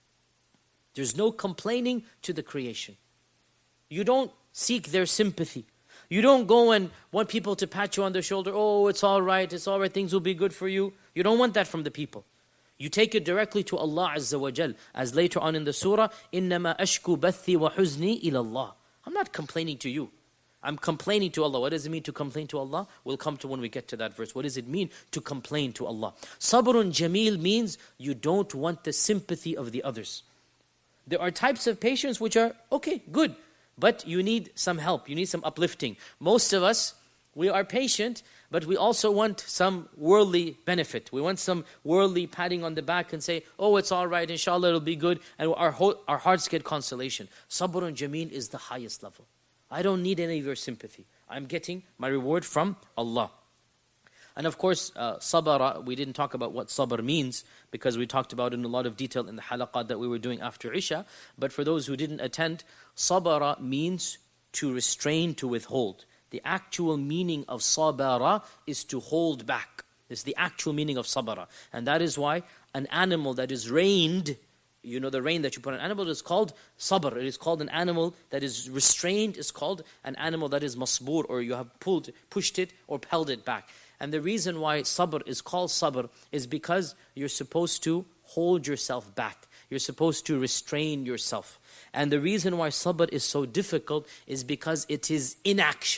There's no complaining to the creation. You don't seek their sympathy. You don't go and want people to pat you on the shoulder. Oh, it's all right, it's all right, things will be good for you. You don't want that from the people. You take it directly to Allah Azza wa Jal. As later on in the surah, إِنَّمَا أَشْكُ بَثِّي وَحُزْنِي إِلَى اللَّهِ. I'm not complaining to you. I'm complaining to Allah. What does it mean to complain to Allah? We'll come to when we get to that verse. What does it mean to complain to Allah? Sabrun jameel means you don't want the sympathy of the others. There are types of patience which are, okay, good, but you need some help, you need some uplifting. Most of us, we are patient, but we also want some worldly benefit. We want some worldly patting on the back and say, oh, it's all right, inshallah, it'll be good, and our, ho- our hearts get consolation. Sabrun jameel is the highest level. I don't need any of your sympathy. I'm getting my reward from Allah. And of course, uh, sabara, we didn't talk about what sabr means because we talked about it in a lot of detail in the halaqat that we were doing after Isha. But for those who didn't attend, sabara means to restrain, to withhold. The actual meaning of sabara is to hold back. It's the actual meaning of sabara. And that is why an animal that is reined, you know the rein that you put on an animal is called sabr. It is called an animal that is restrained. It's called an animal that is masbur, or you have pulled, pushed it or held it back. And the reason why sabr is called sabr is because you're supposed to hold yourself back. You're supposed to restrain yourself. And the reason why sabr is so difficult is because it is inaction.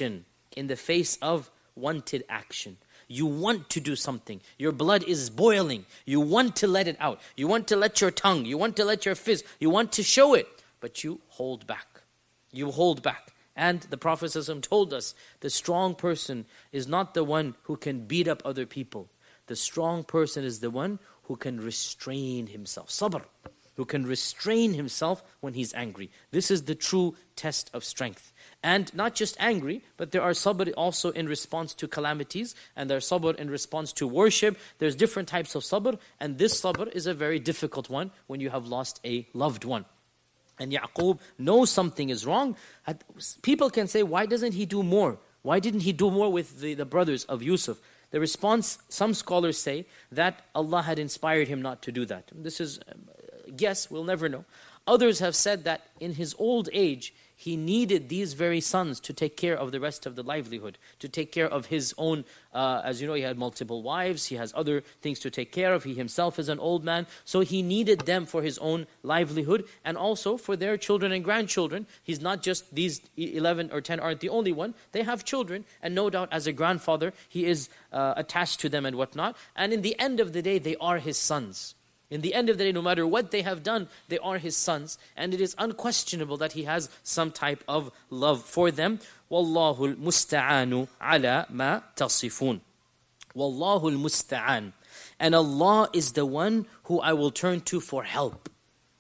in the face of wanted action. You want to do something. Your blood is boiling. You want to let it out. You want to let your tongue, you want to let your fizz, you want to show it. But you hold back. You hold back. And the Prophet ﷺ told us, the strong person is not the one who can beat up other people. The strong person is the one who can restrain himself. Sabr. Who can restrain himself when he's angry. This is the true test of strength. And not just angry, but there are sabr also in response to calamities, and there's sabr in response to worship. There's different types of sabr, and this sabr is a very difficult one when you have lost a loved one. And Yaqub knows something is wrong. People can say, why doesn't he do more? Why didn't he do more with the, the brothers of Yusuf? The response, some scholars say, that Allah had inspired him not to do that. This is a guess, we'll never know. Others have said that in his old age, he needed these very sons to take care of the rest of the livelihood, to take care of his own, uh, as you know, he had multiple wives, he has other things to take care of, he himself is an old man, so he needed them for his own livelihood, and also for their children and grandchildren. He's not just, these eleven or ten aren't the only one, they have children, and no doubt as a grandfather, he is uh, attached to them and whatnot, and in the end of the day, they are his sons. In the end of the day, no matter what they have done, they are his sons. And it is unquestionable that he has some type of love for them. وَاللَّهُ الْمُسْتَعَانُ عَلَى مَا تَصِفُونَ. وَاللَّهُ الْمُسْتَعَانُ. And Allah is the one who I will turn to for help.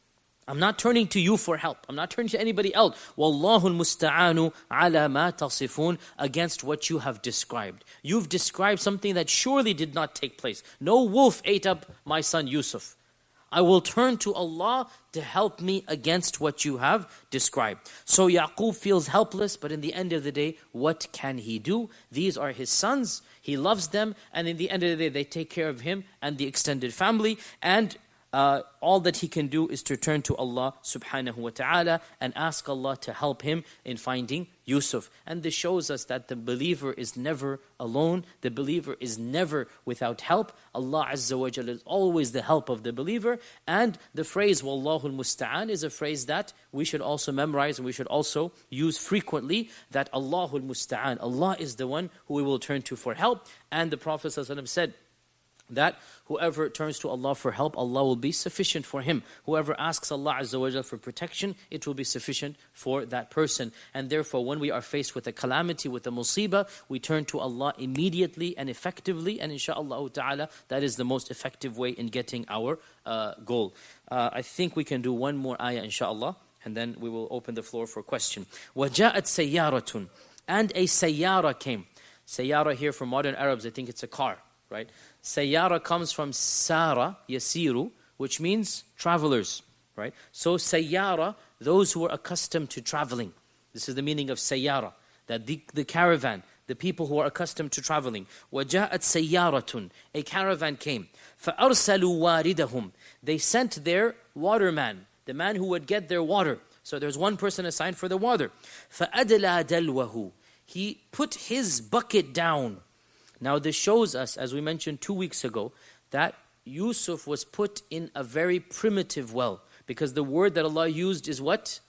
I'm not turning to you for help. I'm not turning to anybody else. وَاللَّهُ الْمُسْتَعَانُ عَلَى مَا تَصِفُونَ. Against what you have described. You've described something that surely did not take place. No wolf ate up my son Yusuf. I will turn to Allah to help me against what you have described. So Yaqub feels helpless, but in the end of the day, what can he do? These are his sons, he loves them, and in the end of the day, they take care of him and the extended family, and uh, all that he can do is to turn to Allah subhanahu wa ta'ala and ask Allah to help him in finding Yusuf. And this shows us that the believer is never alone. The believer is never without help. Allah Azza wa Jalla is always the help of the believer. And the phrase Wallahu al-Musta'an is a phrase that we should also memorize and we should also use frequently, that Allahu al-Musta'an, Allah is the one who we will turn to for help. And the Prophet ﷺ said that whoever turns to Allah for help, Allah will be sufficient for him. Whoever asks Allah Azza wa Jalla for protection, it will be sufficient for that person. And therefore, when we are faced with a calamity, with a musibah, we turn to Allah immediately and effectively, and inshaAllah ta'ala, that is the most effective way in getting our uh, goal. Uh, I think we can do one more ayah inshaAllah, and then we will open the floor for question. وَجَاءَتْ سَيَّارَةٌ. And a sayyara came. Sayyara here for modern Arabs, I think it's a car, right? Sayyara comes from Sara, Yasiru, which means travelers, right? So Sayyara, those who are accustomed to traveling. This is the meaning of Sayyara, that the, the caravan, the people who are accustomed to traveling. وَجَاءَتْ سَيَّارَةٌ. A caravan came. فَأَرْسَلُوا وَارِدَهُمْ. They sent their waterman, the man who would get their water. So there's one person assigned for the water. فَأَدْلَى دَلْوَهُ. He put his bucket down. Now this shows us, as we mentioned two weeks ago, that Yusuf was put in a very primitive well. Because the word that Allah used is what?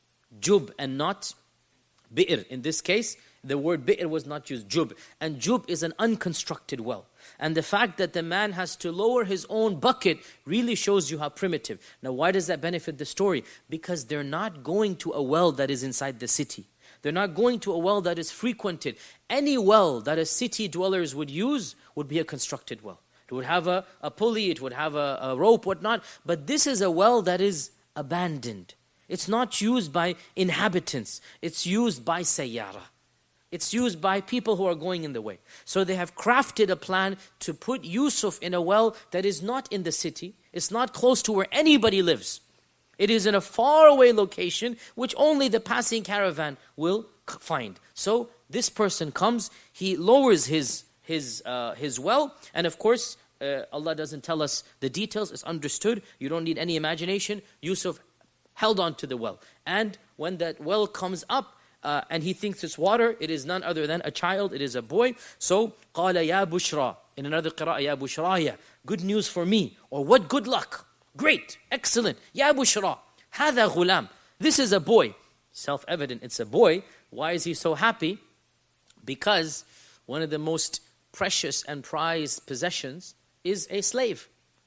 Jub, and not bi'r. In this case, the word bi'r was not used, jub. And jub is an unconstructed well. And the fact that the man has to lower his own bucket really shows you how primitive. Now why does that benefit the story? Because they're not going to a well that is inside the city. They're not going to a well that is frequented. Any well that a city dwellers would use would be a constructed well. It would have a, a pulley, it would have a, a rope, whatnot. But this is a well that is abandoned. It's not used by inhabitants. It's used by sayyara. It's used by people who are going in the way. So they have crafted a plan to put Yusuf in a well that is not in the city. It's not close to where anybody lives. It is in a faraway location which only the passing caravan will find. So this person comes, he lowers his his uh, his well, and of course uh, Allah doesn't tell us the details. It's understood. You don't need any imagination. Yusuf held on to the well, and when that well comes up, uh, and he thinks it's water, it is none other than a child. It is a boy. So قال يا بشرى. In another qira'ah, يا بشرايا. Good news for me, or what good luck. Great, excellent. Ya Bushra, هذا غلام. This is a boy. Self-evident, it's a boy. Why is he so happy? Because one of the most precious and prized possessions is a slave.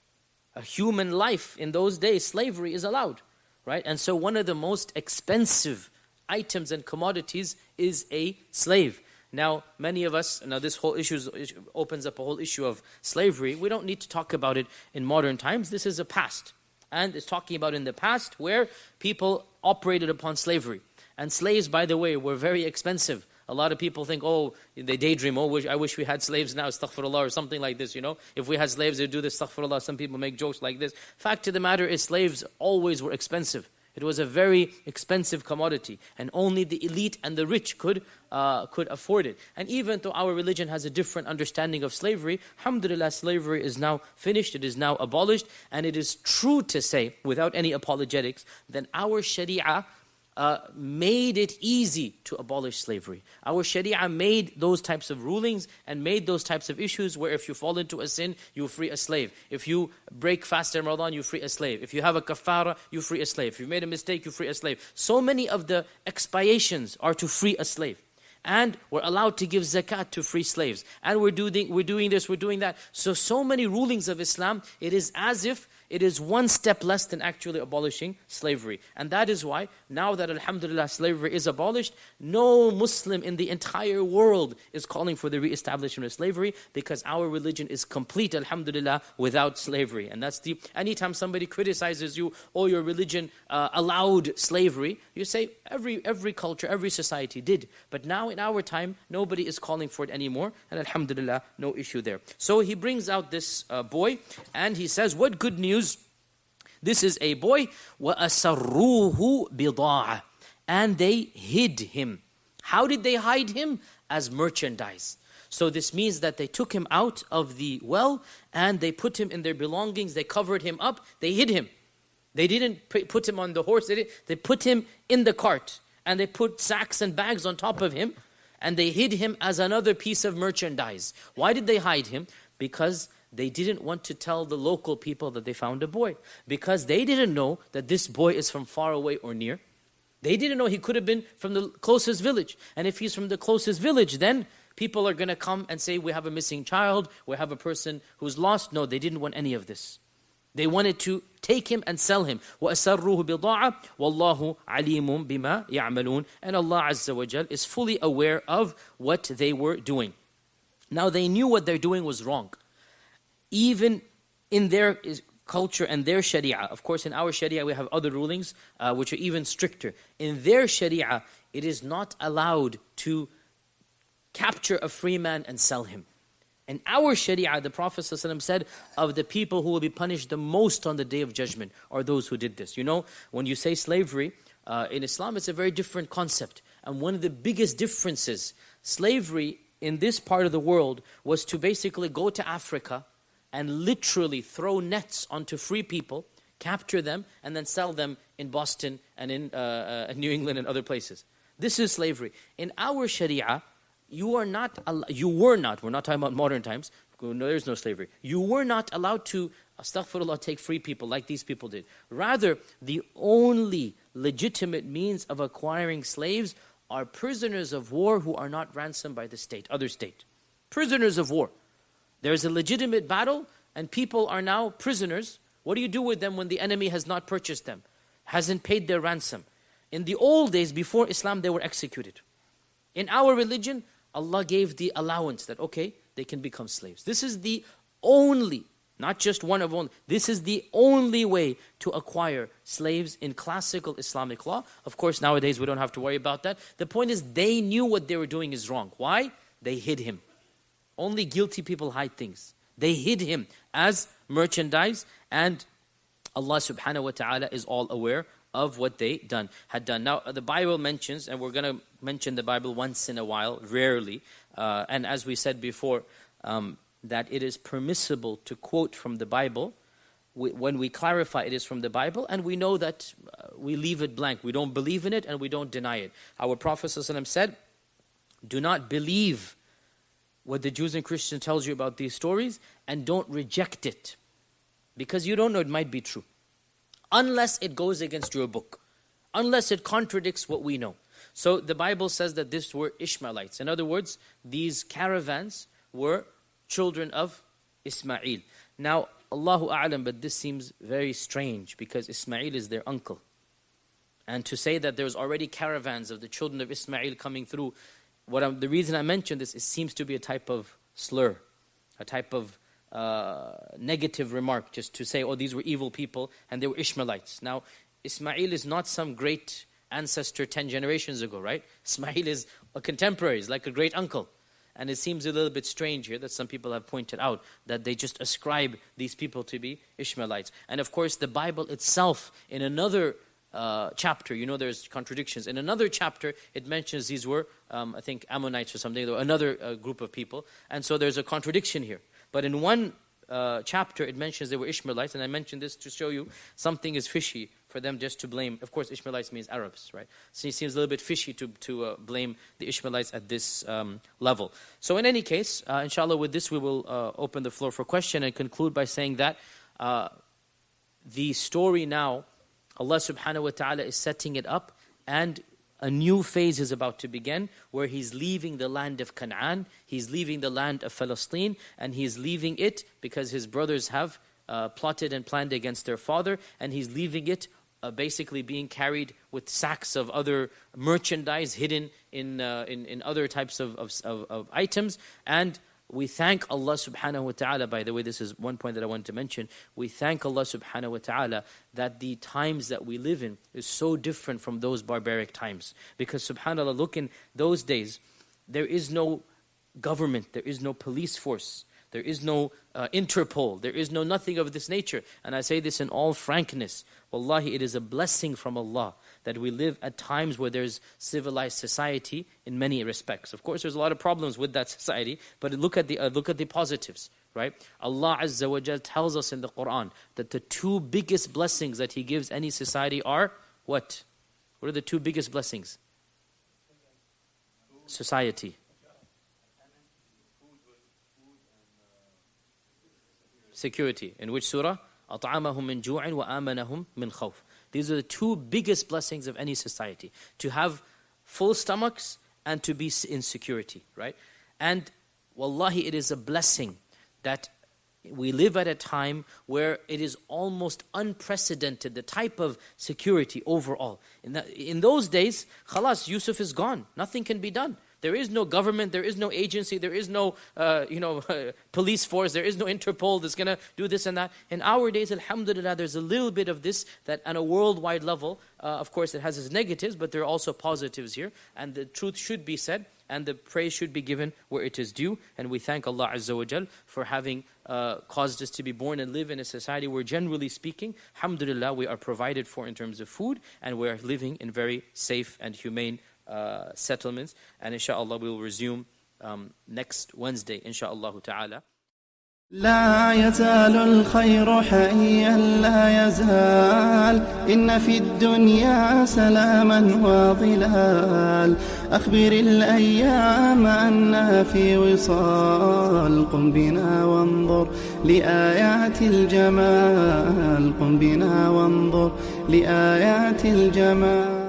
A human life in those days, slavery is allowed, right? And so one of the most expensive items and commodities is a slave. Now, many of us, now this whole issue is, opens up a whole issue of slavery. We don't need to talk about it in modern times. This is a past. And it's talking about in the past where people operated upon slavery. And slaves, by the way, were very expensive. A lot of people think, oh, they daydream, oh, I wish we had slaves now, astaghfirullah, or something like this, you know. If we had slaves, they'd do this, astaghfirullah. Some people make jokes like this. Fact of the matter is, slaves always were expensive. It was a very expensive commodity, and only the elite and the rich could uh, could afford it. And even though our religion has a different understanding of slavery, alhamdulillah, slavery is now finished, it is now abolished, and it is true to say, without any apologetics, that our sharia Uh, made it easy to abolish slavery. Our sharia made those types of rulings and made those types of issues where if you fall into a sin, you free a slave. If you break fast in Ramadan, you free a slave. If you have a kafara, you free a slave. If you made a mistake, you free a slave. So many of the expiations are to free a slave. And we're allowed to give zakat to free slaves. And we're doing, we're doing this, we're doing that. So, so many rulings of Islam, it is as if it is one step less than actually abolishing slavery. And that is why, now that alhamdulillah slavery is abolished, no Muslim in the entire world is calling for the re-establishment of slavery, because our religion is complete, alhamdulillah, without slavery. And that's the, anytime somebody criticizes you, or your religion uh, allowed slavery, you say, every, every culture, every society did. But now in our time, nobody is calling for it anymore, and alhamdulillah, no issue there. So he brings out this uh, boy, and he says, what good news. This is a boy, وَأَسَرُّوهُ بِضَاعَةً, and they hid him. How did they hide him? As merchandise. So this means that they took him out of the well, and they put him in their belongings, they covered him up, they hid him. They didn't put him on the horse, they, they put him in the cart, and they put sacks and bags on top of him, and they hid him as another piece of merchandise. Why did they hide him? Because they didn't want to tell the local people that they found a boy. Because they didn't know that this boy is from far away or near. They didn't know he could have been from the closest village. And if he's from the closest village, then people are going to come and say, we have a missing child, we have a person who's lost. No, they didn't want any of this. They wanted to take him and sell him. وَأَسَرُّوهُ بِضَاعَةً وَاللَّهُ عَلِيمٌ بِمَا يَعْمَلُونَ. And Allah Azza wa Jal is fully aware of what they were doing. Now they knew what they're doing was wrong. Even in their culture and their sharia. Of course, in our sharia we have other rulings uh, which are even stricter. In their sharia, it is not allowed to capture a free man and sell him. In our sharia, the Prophet ﷺ said, of the people who will be punished the most on the Day of Judgment are those who did this. You know, when you say slavery, uh, in Islam it's a very different concept. And one of the biggest differences, slavery in this part of the world was to basically go to Africa and literally throw nets onto free people, capture them, and then sell them in Boston and in uh, uh, New England and other places. This is slavery. In our sharia, you are not, you were not, we're not talking about modern times, no, there's no slavery. You were not allowed to, astaghfirullah, take free people like these people did. Rather, the only legitimate means of acquiring slaves are prisoners of war who are not ransomed by the state, other state. Prisoners of war. There's a legitimate battle and people are now prisoners. What do you do with them when the enemy has not purchased them, hasn't paid their ransom? In the old days, before Islam, they were executed. In our religion, Allah gave the allowance that, okay, they can become slaves. This is the only, not just one of only, this is the only way to acquire slaves in classical Islamic law. Of course, nowadays we don't have to worry about that. The point is, they knew what they were doing is wrong. Why? They hid him. Only guilty people hide things. They hid him as merchandise, and Allah subhanahu wa ta'ala is all aware of what they done had done. Now, the Bible mentions, and we're going to mention the Bible once in a while, rarely, uh, and as we said before, um, that it is permissible to quote from the Bible. We, when we clarify it is from the Bible, and we know that uh, we leave it blank. We don't believe in it, and we don't deny it. Our Prophet ﷺ said, do not believe what the Jews and Christians tells you about these stories, and don't reject it, because you don't know, it might be true. Unless it goes against your book. Unless it contradicts what we know. So the Bible says that these were Ishmaelites. In other words, these caravans were children of Ismail. Now, Allahu A'lam, but this seems very strange because Ismail is their uncle. And to say that there's already caravans of the children of Ismail coming through, what I'm, the reason I mention this, it seems to be a type of slur, a type of uh, negative remark, just to say, oh, these were evil people and they were Ishmaelites. Now, Ismail is not some great ancestor ten generations ago, right? Ismail is a contemporary, is like a great uncle. And it seems a little bit strange here that some people have pointed out that they just ascribe these people to be Ishmaelites. And of course, the Bible itself, in another uh, chapter, you know there's contradictions. In another chapter, it mentions these were, um, I think, Ammonites or something, or another uh, group of people. And so there's a contradiction here. But in one uh, chapter, it mentions they were Ishmaelites. And I mentioned this to show you something is fishy for them just to blame. Of course, Ishmaelites means Arabs, right? So it seems a little bit fishy to, to uh, blame the Ishmaelites at this um, level. So in any case, uh, inshallah, with this we will uh, open the floor for question and conclude by saying that uh, the story now, Allah subhanahu wa ta'ala is setting it up, and a new phase is about to begin where He's leaving the land of Canaan, He's leaving the land of Palestine, and He's leaving it because His brothers have uh, plotted and planned against their father, and He's leaving it Uh, basically being carried with sacks of other merchandise hidden in uh, in, in other types of, of, of, of items. And we thank Allah subhanahu wa ta'ala, by the way, this is one point that I wanted to mention. We thank Allah subhanahu wa ta'ala that the times that we live in is so different from those barbaric times. Because subhanAllah, look, in those days, there is no government, there is no police force. There is no uh, Interpol. There is no nothing of this nature. And I say this in all frankness. Wallahi, it is a blessing from Allah that we live at times where there's civilized society in many respects. Of course, there's a lot of problems with that society, but look at the uh, look at the positives, right? Allah Azza wa Jal tells us in the Quran that the two biggest blessings that He gives any society are what? What are the two biggest blessings? Society. Security. In which surah? أَطْعَمَهُمْ مِنْ جُوعٍ وَآمَنَهُمْ مِنْ خَوْفٍ. These are the two biggest blessings of any society. To have full stomachs and to be in security, right? And wallahi, it is a blessing that we live at a time where it is almost unprecedented, the type of security overall. In, the, in those days, khalas, Yusuf is gone. Nothing can be done. There is no government, there is no agency, there is no uh, you know, uh, police force, there is no Interpol that's going to do this and that. In our days, alhamdulillah, there's a little bit of this that on a worldwide level, uh, of course it has its negatives, but there are also positives here. And the truth should be said, and the praise should be given where it is due. And we thank Allah Azza wa Jal for having uh, caused us to be born and live in a society where, generally speaking, alhamdulillah, we are provided for in terms of food, and we are living in very safe and humane Uh, settlements. And inshallah we will resume um, next Wednesday inshallah ta'ala. لا يزال الخير حيا لا يزال إن في الدنيا سلاما وظلال أخبر الأيام أنها في وصال قم بنا وانظر لآيات الجمال قم بنا وانظر لآيات الجمال